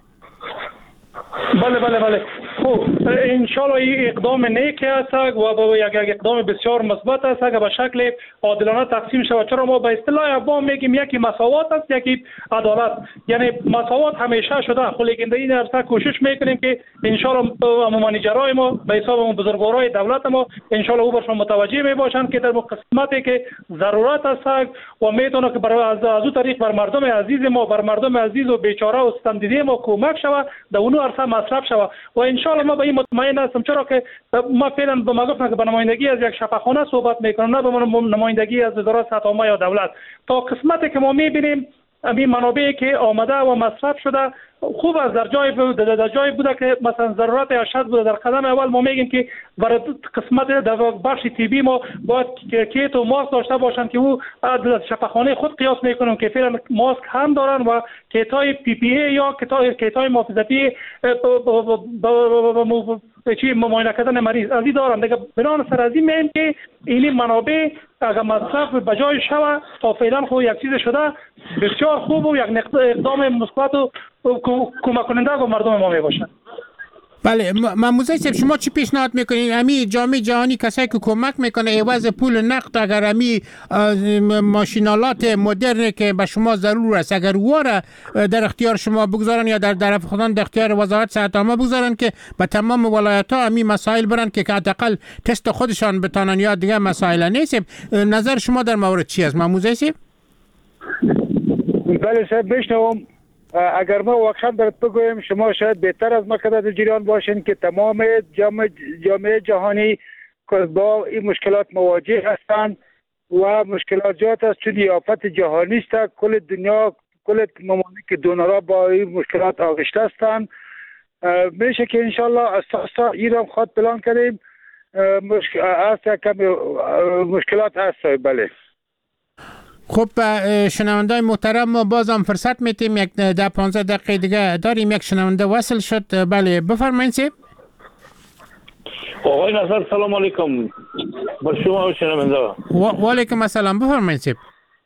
Speaker 9: بله خب انشالله این اقدام نیکی است و یک اقدام بسیار مثبت است اگر به شکل عادلانه تقسیم شود. چرا ما به اصطلاح ما میگیم یکی مساوات است یکی عدالت، یعنی مساوات همیشه شده خب لیکن در این عرصه کوشش میکنیم که انشالله منیجرای ما به حساب بزرگوارای دولت ما انشالله او برشون متوجه میباشند که در قسمتی که ضرورت است و میتونه که از او طریق بر مردم عزیز ما، بر مردم عزیز و بیچاره و ستمدیده ما کمک شود در اون عرصه مصرف شود و انشالله ما به این مطمئن هستم. چرا که ما فعلا به ما گفتن که به نمایندگی از یک شفاخانه صحبت میکنم، نه به نمایندگی از وزارت صحت عامه یا دولت. تا قسمتی که ما میبینیم این منابعی که آمده و مصرف شده خوب است در جای بوده که مثلا ضرورت ارشد بوده. در قدم اول ما میگیم که برای قسمت در بخش طبی ما باید کیت و ماسک داشته باشن که او شفاخانه خود قیاس میکنن که فعلا ماسک هم دارن و کیتای پی پی ای یا کیتای محافظتی چی معاینه کردن مریض ازی دارن. دیگه بنان سر ازی میگیم که این منابع اگر مصرف بجای شوه تا فعلا خود یک چیز شده بسیار خوب و یک اقدام مثبت و کمک کننده به مردم ما میباشد.
Speaker 4: بله موزه صاحب شما چی پیشنهاد میکنید؟ امی جامعه جهانی کسایی که کمک میکنه عوض پول نقد اگر امی ماشینالات مدرن که به شما ضرور است اگر واره در اختیار شما بگذارن یا در طرف خودان در اختیار وزارت صحت عامه بگذارن که به تمام ولایت ها امی مسائل برن که حداقل تست خودشان بتانن یا دیگه مسائل نیست. نظر شما در مورد چی است موزه صاحب؟
Speaker 2: بله صاحب بشنوم. اگر ما واقعا برات بگویم شما شاید بهتر از ما که در جریان باشین که تمام جامعه جهانی با این مشکلات مواجه هستند و مشکلات جات است چون آفت جهانی است. کل دنیا کل ممالک دونرها با این مشکلات آغشته هستند. میشه که انشالله اساسا ایران خود پلان کردیم مشکلات هست. بله
Speaker 4: خب شنوندای محترم ما بازم فرصت میتیم یک 10-15 دقیقه دیگه داریم. یک شنونده وصل شد. بله بفرمایید سیب.
Speaker 12: آقای نصر سلام علیکم با شما و شنونده.
Speaker 4: و علیکم السلام بفرمایید سیب.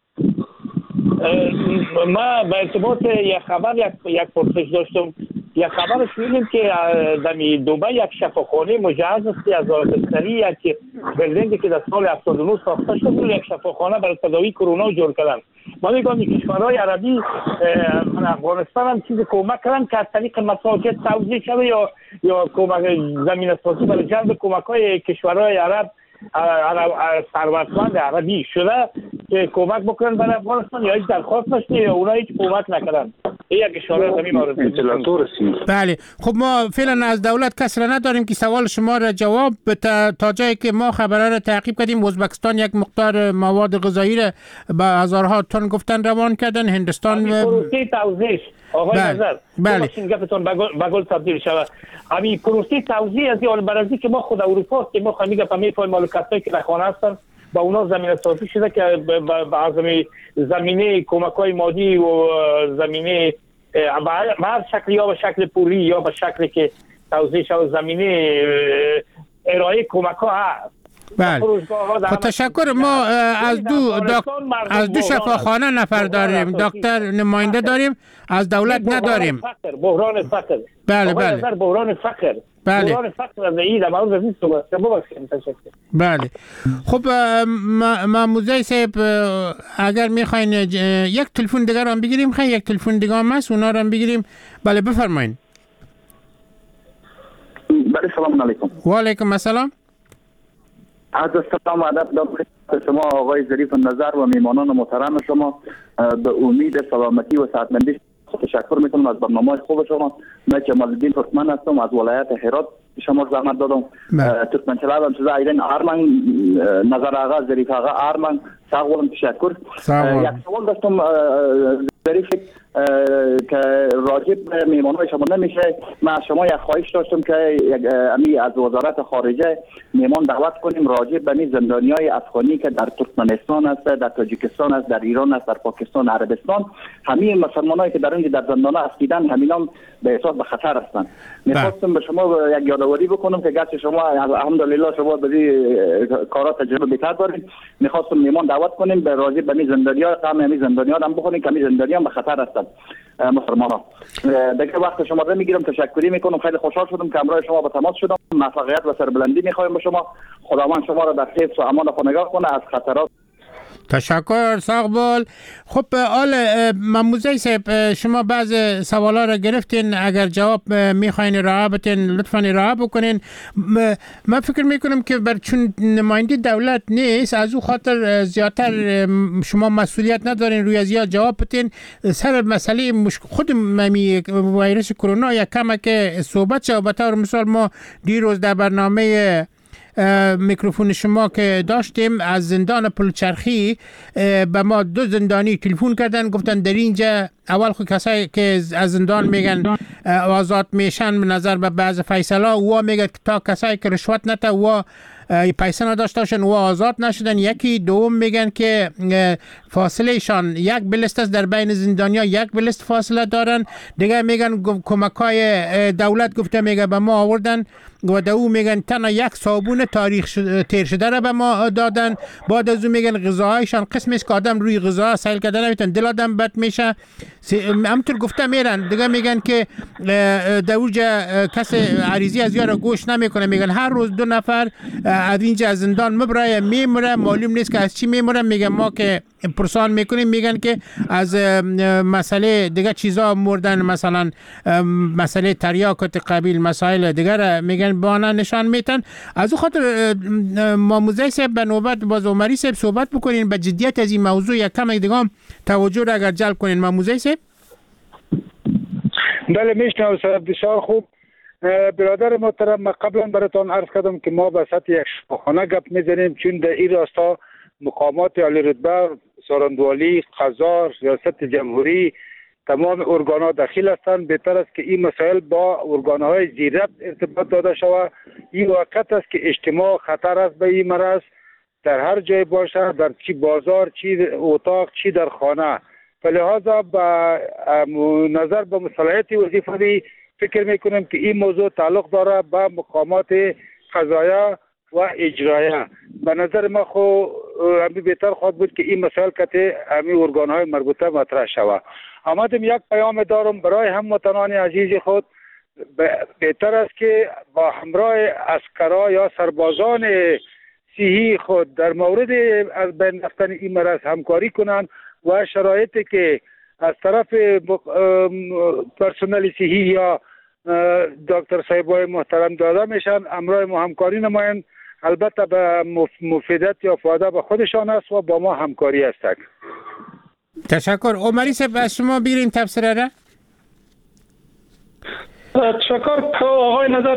Speaker 12: ما به ارتباط یک خبر یک پرسش داشتم. یک خبر شنیدیم که در دوبه یک شفاخانه مجهز است از آتش‌سری یک بلدینگی که در سال 79 ساخته شده بود یک شفاخانه برای تداوی کرونا جور کردن. ما میگم این کشورهای عربی افغانستان هم چیز کمک کردن که از طریق مساجد توزیع شده یا کمک زمین سازی برای جلب کمک‌های کشورهای عرب ثروتمند عربی شده که کمک بکنن برای افغانستان یا هیچ درخواست نشده یا اونا هیچ کمک نکردن. این یک اشاره زمین مورد
Speaker 4: بله خب ما فعلا از دولت کس را نداریم که سوال شما را جواب تا جایی که ما خبرها را تعقیب کردیم. ازبکستان یک مقدار مواد غذایی را به هزارها تن گفتن روان کردن. هندوستان
Speaker 12: پروسه توزیع آقای نظر باشین گفتون بگل تبدیل شود. همین پروسه توزیع از این برازی که ما خود اروپا که ما خمیگه پمیفای مالکتایی که در خانه هستن با اونا زمینه سازی شده که به زمینه کمک‌های مادی و زمینه به هر شکل یا به شکل پولی یا به شکلی که توزیع شود زمینه ارائه کمک‌ها هست.
Speaker 4: بله خب تشکر. ما از دو شفاخانه نفر داریم. دکتر نماینده داریم از دولت نداریم.
Speaker 12: بحران فقر
Speaker 4: بله
Speaker 12: بحران فقر بحران فقر از این مورد نیست.
Speaker 4: بله خب موزه صاحب اگر میخواین یک تلفن دیگر هم بگیریم خیلی یک تلفن دیگر هم هست اونا رو هم بگیریم. بله بفرمایید.
Speaker 13: بله سلام علیکم.
Speaker 4: و علیکم السلام.
Speaker 13: از سلام و ادب دارم شما آقای ظریف النظر و میمانان محترم شما. به امید سلامتی و صحتمندی تشکر میکنم از برنامه خوب شما. من جمال الدین ترکمن هستم از ولایت هرات شما زحمت دادم. ترکمنچلاب هم چیزا ایران آرمان نظر آقا ظریف آقا آرمان ساغولم تشکر. یک سوال داشتم ظریف که راجب میمانای شما نمیشه. من شما یک خواهش داشتم که امی از وزارت خارجه میمان دعوت کنیم راجب به زندانیای افغانی که در ترکمنستان است، در تاجیکستان است، در ایران است، در پاکستان، عربستان، همین مسلمانایی که در اونجا در زندان اسیدن همینام به حساب به خطر هستند. میخواستم به شما یک یادآوری بکنم که گرچه شما الحمدلله شما به کارات تجربه بیشتر دارید. میخواستم میمان دعوت کنیم به راجب به زندانیای قام همین زندانیان هم بخونیم که همین زندانیان به خطر هستند مسلمانان. دیگه وقت شما رو میگیرم. تشکری میکنم. خیلی خوشحال شدم که همراه شما با تماس شدم. موفقیت و سربلندی میخوایم به شما. خداوند شما را در حفظ و امان خود نگاه کنه از خطرات.
Speaker 4: تشکر ساقبال. خب موزه صاحب شما بعض سوالا را گرفتین. اگر جواب میخواین ارائه بدین لطفا ارائه بکنین. من فکر میکنم که بر چون نماینده دولت نیست از او خاطر زیادتر شما مسئولیت ندارین روی زیاد جواب بدین. سر مسئله خود ویروس کرونا یک کم که صحبت شد. به طور مثال ما دیروز در برنامه میکروفون شما که داشتیم از زندان پلچرخی به ما 2 زندانی تلفن کردن، گفتن در اینجا اول خود کسایی که از زندان میگن آزاد میشن به نظر به بعض فیصله و میگه تا کسایی که رشوت نته و پیسه نداشته باشن و آزاد نشدن. یکی دوم میگن که فاصله شان 1 بلست است، در بین زندانیا 1 بلست فاصله دارن. دیگه میگن کمکای دولت گفته میگه به ما آوردن و دو میگن تنها 1 صابون تاریخ تیر شده را به ما دادن. بعد از اون میگن غذاهایشان قسمی است که آدم روی غذا سیل کردن نمیتون، دل آدم بد میشه. همونطور گفته میرن. دیگه میگن که در اونجا کس عریضی از یارو گوش نمیکنه، میگن هر روز 2 نفر از اینجا از زندان مبرای میموره، معلوم نیست که از چی میموره. میگن ما که پرسان میکنیم میگن که از مسئله دیگه چیزا مردن، مثلا مسئله تریاکت قبیل مسائل دیگر میگن بانا نشان میتن. از او خاطر ما موزه صاحب به نوبت باز عمری صاحب صحبت بکنین به جدیت از این موضوع یک کم دیگه هم توجه را اگر جلب کنین. ما موزه صاحب
Speaker 2: بله میشنم صاحب، بسیار خوب. برادر محترم، من قبلا براتون عرض کردم که ما به سطح یک شفاخانه گپ میزنیم، چون در این راستا مقامات عالی رتبه، سارندوالی، قضا، ریاست جمهوری، تمام ارگان‌ها دخیل هستند. بهتر است که این مسائل با ارگان‌های زیربط ارتباط داده شود. این وقت است که اجتماع خطر است به این مرض، در هر جای باشه، در چی بازار، چی اتاق، چی در خانه. فلهذا با نظر به مصالحت وظیفوی فکر میکنم که این موضوع تعلق داره به مقامات قضاییه و اجراییه. به نظر ما همی بهتر خواهد بود که این مسائل که همی ارگان‌های مربوطه مطرح شود. آمدم یک پیام دارم برای هموطنان عزیز خود. بهتر است که با همراه عسکرا یا سربازان صحی خود در مورد از بین رفتن این مرض همکاری کنند و شرایطی که از طرف پرسنل صحی یا دکتر صاحبای محترم داده میشن همراه ما همکاری نمایند. البته به مفیدت یا فایده به خودشان است و با ما همکاری هستند.
Speaker 4: تشکر. عمری صاحب از شما بیرین تفسیره را.
Speaker 9: تشکر آقای نظر،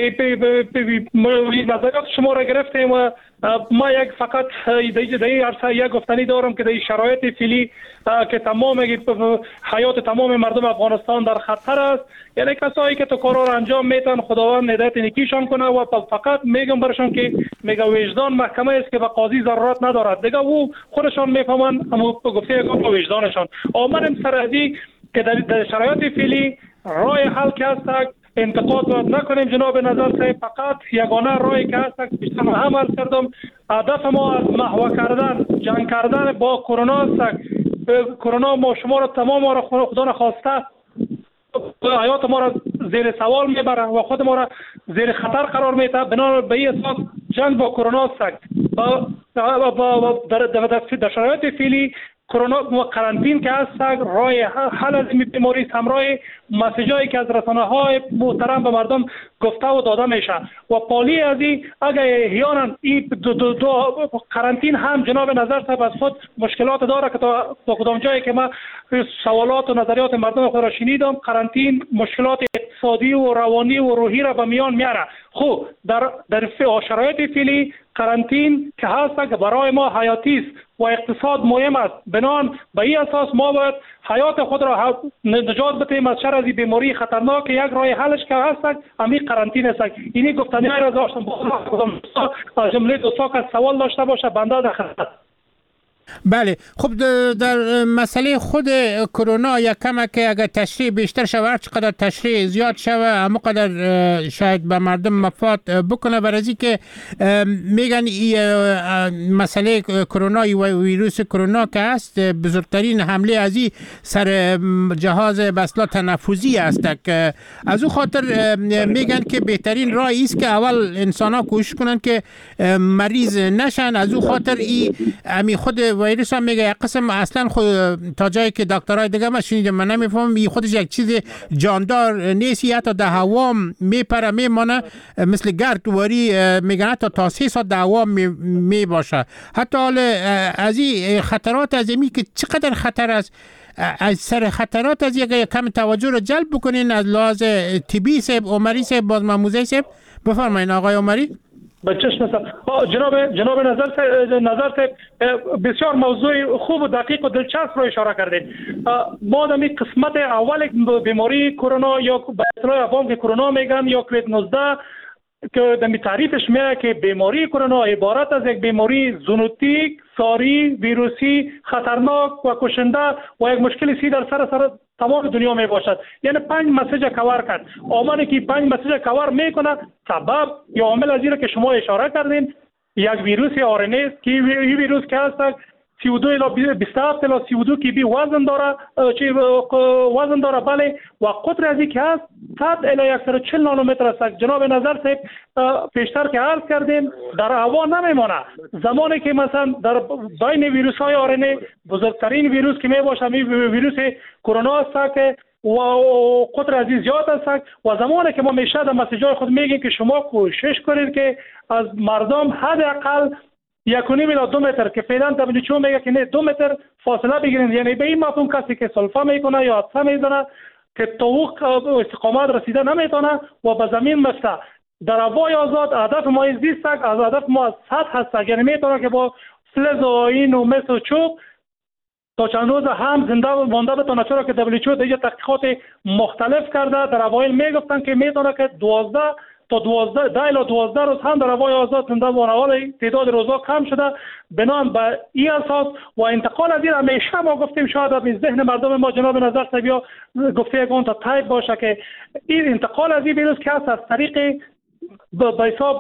Speaker 9: نظریات شما را گرفتیم و ما یک فقط در این عرصه یک گفتنی دارم که در شرایط فعلی که تمام حیات تمام مردم افغانستان در خطر است. یعنی کسایی که تو کارا را انجام میتن خداوند هدایت نیکیشان کنه و فقط میگم برشان که میگه وجدان محکمه است که به قاضی ضرورت ندارد. دیگه او خودشان میفهمن، اما گفته با وجدانشان. آمدم سرحدی که در شرایط فعلی راه حل که هست انتقاد نکنیم جناب نظر صاحب، فقط یگانه راهی که هست بیشتر هم عرض کردم هدف ما از محو کردن جنگ کردن با کرونا است. کرونا ما شما را تمام ما را خدا نخواسته حیات ما را زیر سوال میبره و خود ما را زیر خطر قرار میده. بنا به این اساس جنگ با کرونا است. در شرایط فعلی کرونا و قرنطین که هست راه حل از این بیماری همراه مسیجایی که از رسانه‌های محترم به مردم گفته و داده میشه و پالی از این اگر احیانا این دو قرنطین هم جناب نظر صاحب از خود مشکلات داره که تا کدام جایی که ما سوالات و نظریات مردم خود را شنیدم، قرنطین مشکلات اقتصادی و روانی و روحی را به میان میاره. خب در شرایط فعلی قرنطین که هست که برای ما حیاتی است و اقتصاد مهم است. بنان به این اساس ما باید حیات خود را نجات بدهیم از شر از این بیماری خطرناک. یک راه حلش که هست همین قرنطین است. اینی گفتنی را داشتم با جمله دوستا که سوال داشته باشه بنده در خدمت.
Speaker 4: بله خب در مسئله خود کرونا یک کم که اگر تشریح بیشتر شود هر چقدر تشریح زیاد شود اما قدر شاید به مردم مفاد بکنه. برای که میگن مسئله کرونا و ویروس کرونا که هست بزرگترین حمله از این سر جهاز بسلا تنفسی است که از او خاطر میگن که بهترین راهی است که اول انسان ها کوشش کنن که مریض نشن. از او خاطر این خود ویروس هم میگه یک قسم اصلا خود تا جایی که دکترای دیگه ما شنیدم من نمیفهمم این خودش یک چیز جاندار نیست، حتی در هوا میپره میمانه مثل گردواری میگن تا 3 ساعت در هوا می باشه. حتی حال از این خطرات از این که چقدر خطر است از سر خطرات از یک کم توجه رو جلب بکنین از لحاظ طبی. صاحب عمری صاحب باز موزه صاحب بفرمایین. آقای عمری.
Speaker 9: به چشم جناب نظر بسیار موضوع خوب و دقیق و دلچسب رو اشاره کردید. ما در این قسمت اول بیماری کرونا یا به اصطلاح عوام که کرونا میگن یا کووید 19 که در تعریفش میگه که بیماری کرونا عبارت از یک بیماری زونوتیک، ساری، ویروسی، خطرناک و کشنده و یک مشکل سی در سر تمام دنیا می باشد. یعنی 5 مسیج کور کرد. آمانی که 5 مسیج کور میکنه سبب یا عامل از این که شما اشاره کردین یک ویروس آرنه است که این ویروس که هست 32 الی 27 الی 32 کیبی وزن داره بله و قطر از این که هست 100 الی 140 نانومتر است. جناب نظر صاحب پیشتر که عرض کردیم در هوا نمیمونه. زمانی که مثلا در بین ویروس های آرنه بزرگترین ویروس که می باشه ویروس کرونا است که و قطر از زیاد است و زمانی که ما میشه در مسیجای خود میگیم که شما کوشش کنید که از مردم حداقل 1.5 الی 2 متر که فعلا WHO میگه که نه 2 متر فاصله بگیرید. یعنی به این مفهوم کسی که سلفا میکنه یا عطسه میزنه که طوق استقامت رسیده نمیتونه و به زمین مسته در هوای آزاد هدف ما زیست از هدف ما سطح هست. یعنی میتونه که با فلز و آیین و مس و چوب تا چند روز هم زنده مانده بتونه، چرا که WHO دیگه تحقیقات مختلف کرده در اوایل میگفتن که میتونه که 12 الی 12 روز هم در هوای آزاد زنده بمونه، ولی تعداد روزها کم شده. بنابراین به این اساس و انتقال از این همیشه ما گفتیم شاید از ذهن مردم ما جناب نظر صاحب گفته یک اون تا تایپ باشه که این انتقال از این ویروس که هست از طریق به حساب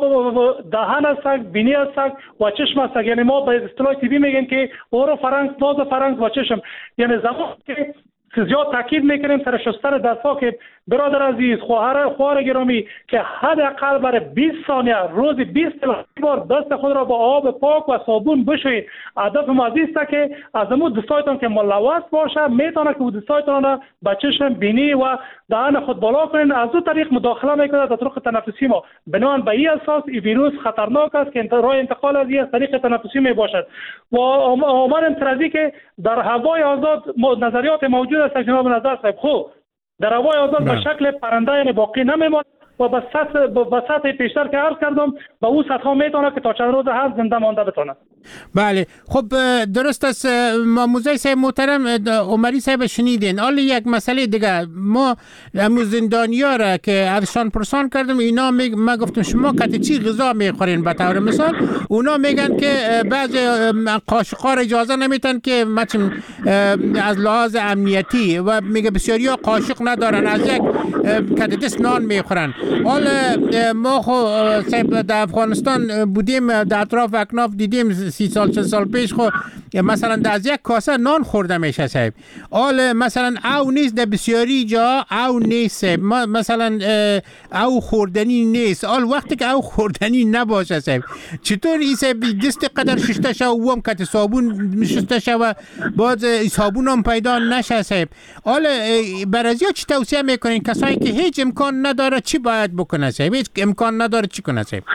Speaker 9: دهن است، بینی است و چشم است. یعنی ما به اصطلاح طبی میگیم که اورو فرنگس، ناز فرنگس و چشم. یعنی زمان که زیاد تاکید میکنیم سر شستن دست‌ها که برادر عزیز، خواهر گرامی که حداقل برای 20 ثانیه روزی 20 بار دست خود را با آب پاک و صابون بشویید. هدف ما است که از امو دستایتان که ملوث باشه میتونه که دستایتان را به چشم، بینی و دهن خود بالا کنین، از اون طریق مداخله میکنه در طرق تنفسی ما. بنابراین به این اساس این ویروس خطرناک است که راه انتقال از این طریق تنفسی می باشد و آمدن ترازی که در هوای آزاد نظریات موجود است جناب نظر صاحب. خوب در هوای آزاد به شکل پرنده یعنی باقی نمیماند و به سطح پیشتر که عرض کردم به اون سطح میتونه که تا چند روز هست زنده مانده بتونه.
Speaker 4: بله خب درست است. موزه صاحب محترم عمری صاحب شنیدین. حالا یک مسئله دیگه، ما زندانیا را که ازشان پرسان کردم اینا ما گفتم شما چی غذا میخورین به طور مثال، اونا میگن که بعضی قاشق‌ها اجازه نمیتن که مثلا از لحاظ امنیتی و میگه بسیاریا قاشق ندارن از یک کددس نان میخورن. حالا ما صاحب در افغانستان بودیم در اطراف اکناف دیدیم 30 سال 40 سال پیش مثلا در از یک کاسه نان خورده میشه صاحب. حالا مثلا او نیست در بسیاری جا او نیست مثلا او خوردنی نیست. حال وقتی که او خوردنی نباشه صاحب چطور این صاحب دست قدر شسته شو و هم کت صابون شسته شو و باز صابون هم پیدا نشه صاحب. حالا برازیا چی توصیه میکنین کسایی که هیچ امکان نداره چی باید بکنه صاحب؟ هیچ امکان نداره چی کنه صاحب؟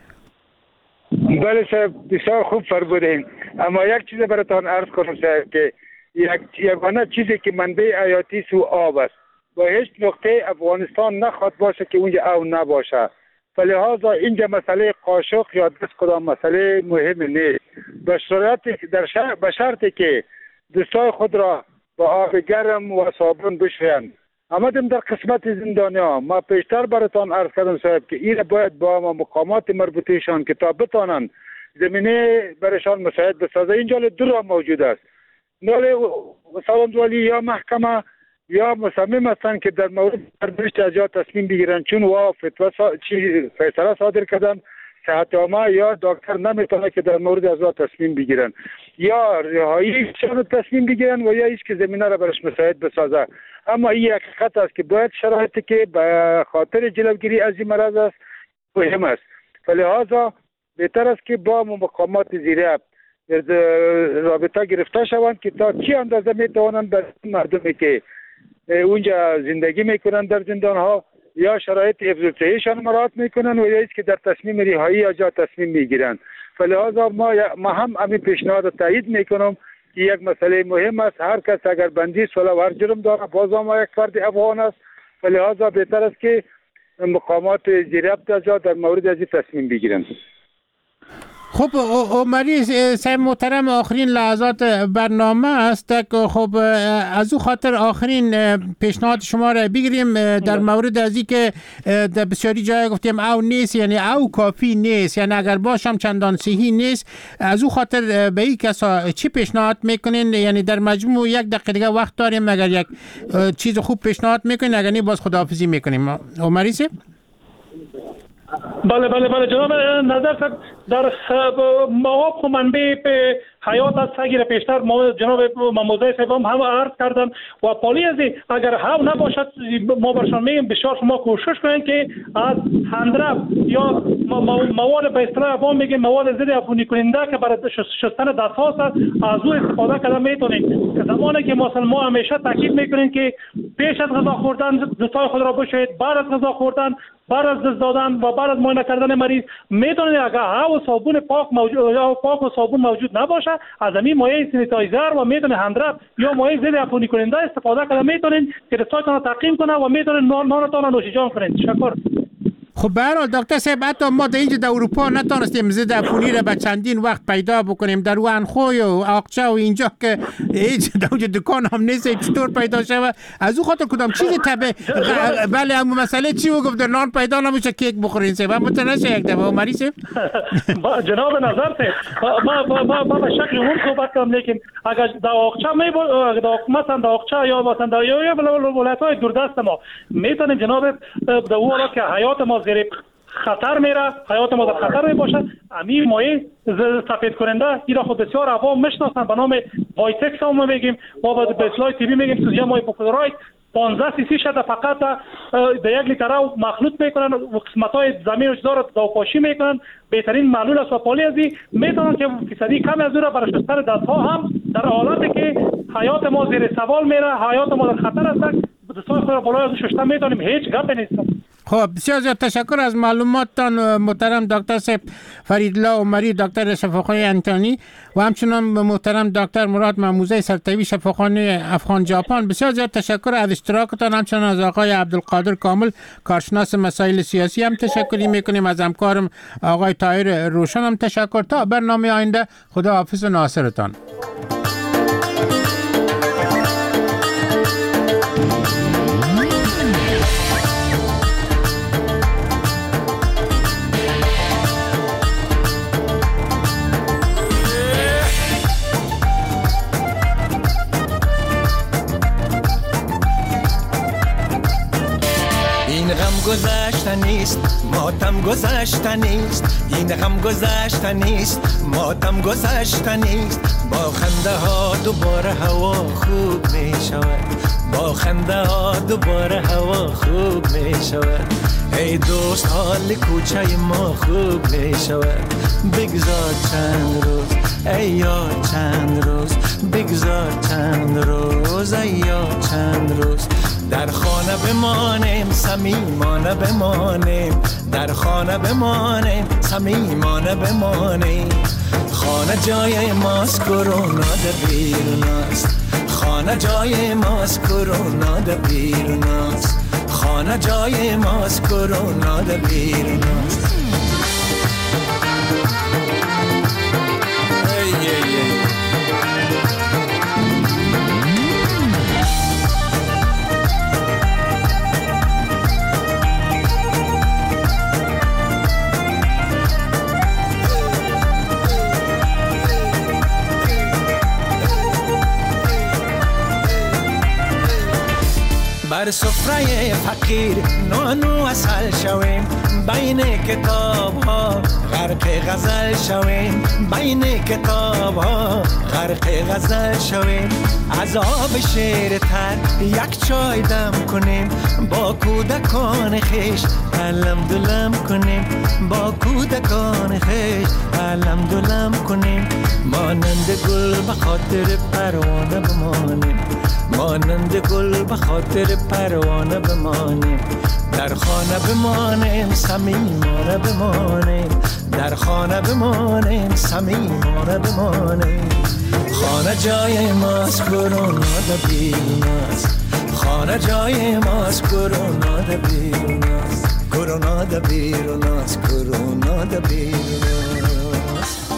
Speaker 2: بله صاحب بسیار خوب فرمودین. اما یک چیز براتون عرض کنم صاحب که یگانه چیزی که منبع حیاتی سو آب است و هیچ نقطه افغانستان نخواد باشه که اونجا او نباشه. فلهذا اینجا مسئله قاشق یا دست کدام مسئله مهم نیست. به شرطی که دستای خود را با آب گرم و صابون بشویند. آمدیم در قسمت زندانیا. ما پیشتر براتون عرض کردم صاحب که این باید با مقامات مربوطهشان که تا بتانند زمینه برشان مساعد بسازه. اینجا دو راه موجود است. سالمدوالی یا محکمه یا مصمم هستند که در مورد سرپرست از جا تصمیم بگیرن، چون وا فیصله صادر کردن صحت عامه یا دکتر نمیتونه که در مورد از تصمیم بگیرن یا رهایی شان تصمیم بگیرن و یا هیچ که زمینه را برش مساعد بسازه. اما این حقیقت است که باید شرایطی که به خاطر جلوگیری از این مرض است مهم است. فلهذا بهتر است که با مقامات زیره رابطه گرفته شوند که تا چی اندازه میتوانند در مردمی که اونجا زندگی میکنند در زندان ها یا شرایط افزوده‌ایشان مراعات میکنن و یا است که در تصمیم رهایی از جا تصمیم میگیرند. فلهذا ما هم همین پیشنهاد تایید میکنم که یک مسئله مهم است. هر کس اگر بندیست ولی هر جرم داره باز ما یک فرد افغان است. فلهذا بهتر است که مقامات زیربط از جا در مورد از تصمیم بگیرند.
Speaker 4: خب عمری صاحب محترم، آخرین لحظات برنامه است. خب از او خاطر آخرین پیشنهاد شما را بگیریم در مورد از این که در بسیاری جای گفتیم او نیست، یعنی او کافی نیست، یعنی اگر باشم چندان صحیح نیست. از او خاطر به این کسا چی پیشنهاد میکنین؟ یعنی در مجموع 1 دقیقه دیگه وقت داریم، اگر یک چیز خوب پیشنهاد میکنین، اگر نه باز خداحافظی میکنیم. عمری صاحب.
Speaker 9: بله جناب نظر در مواب منبع حیات از سگیر پیشتر جناب موضوع صاحب هم عرض کردم و پالی از اگر هم نباشد ما برشان میگیم بسیار شما کوشش کنید که از هندرب یا مواد به اصطلاح ما میگیم مواد ضد عفونی کننده که برای شستن دست هاست از او استفاده کردن میتونید. که زمانی که ما همیشه تاکید میکنیم که پیش از غذا خوردن دستای خود را بشویید، بعد از غذا خوردن، بعد از دست دادن و بعد از معاینه کردن مریض میتونید اگر هوا و صابون پاک موجود یا پاک و صابون موجود نباشه از همین مایع سانیتایزر و میتونید هندرب یا مایع ضد عفونی کننده استفاده کنید، میتونید که دستاتون را تعقیم کنه و میتونید نانتون را نوشیجان کنید. تشکر.
Speaker 4: خب به هر حال دکتر صاحب حتی ما در اینجا در اروپا نتونستیم ضد عفونی را به چندین وقت پیدا بکنیم. در وانخوی و آقچه و اینجا که هیچ دکان هم نیست چطور پیدا شود. از او خاطر کدام چیزی بله اما مسئله چی گفت در نان پیدا نمیشه کیک بخورین صاحب متنشه یک دفعه عمری صاحب.
Speaker 9: جناب نظر صاحب ما به شکل عموم صحبت کنم، لیکن اگر در آقچه مثلا در آقچه یا مثلا در ولایت‌های دوردست ما میتونیم جناب در اون که حیات ما زیر خطر میره، حیات ما در خطر میباشه، همین مایع سفید کننده ایرا خود بسیار عوام میشناسن به نام وایتکس هم میگیم ما به اصطلاح تیبی میگیم سوزیا مایپوکلوراید 15 سی سی شده فقط در 1 لیتر مخلوط میکنن و قسمت‌های زمین و چیزا را داوپاشی میکنن. بهترین معلول است و پالی ازی میتونن که فیصدی کم از اون را برای شستن دست‌ها هم در حالتی که حیات ما زیر سوال میره، حیات ما در خطر است، دستای خود را بالای از شستن میتونیم، هیچ گپی نیست.
Speaker 4: خب بسیار زیاد تشکر از معلوماتتان محترم دکتر صاحب فریدالله عمری، دکتر شفاخانه انتانی و همچنان محترم دکتر مراد محموزه سرطبیب شفاخانه افغان ژاپن. بسیار زیاد تشکر از اشتراکتان. همچنان از آقای عبدالقادر کامل کارشناس مسائل سیاسی هم تشکری میکنیم. از همکارم آقای طاهر روشن هم تشکر. تا برنامه آینده خدا حافظ و ناصرتان.
Speaker 14: گذشته نیست ماتم گذشته نیست، این غم گذشته نیست ماتم گذشته نیست. با خنده ها دوباره هوا خوب می شود، با خنده ها دوباره هوا خوب می شود. ای دوست حال کوچه ما خوب می شود. بگذار چند روز ای یار چند روز، بگذار چند روز ای یار چند روز. در خانه بمانیم صمیمانه بمانیم، در خانه بمانیم صمیمانه بمانیم. خانه جای ماست کرونا در بیرون است، خانه جای ماست کرونا در بیرون است، خانه جای ماست کرونا در بیرون است. بر سفره فقیر نانو اصل شویم، بین کتاب ها غرق غزل شویم، بین کتاب ها غرق غزل شویم. از آب شیر تر یک چای دم کنیم، با کودکان خیش علم دلم کنیم، با کودکان خیش علم دلم کنیم. مانند گل به خاطر پروانه بمانیم، مانند گل به خاطر پروانه بمانیم. در خانه بمانیم صمیمانه بمانیم، در خانه بمانیم صمیمانه بمانیم. خانه جای ماست کرونا در بیرون است، خانه جای ماست کرونا ده بیروناست کرونا ده بیروناست کرونا ده بیروناست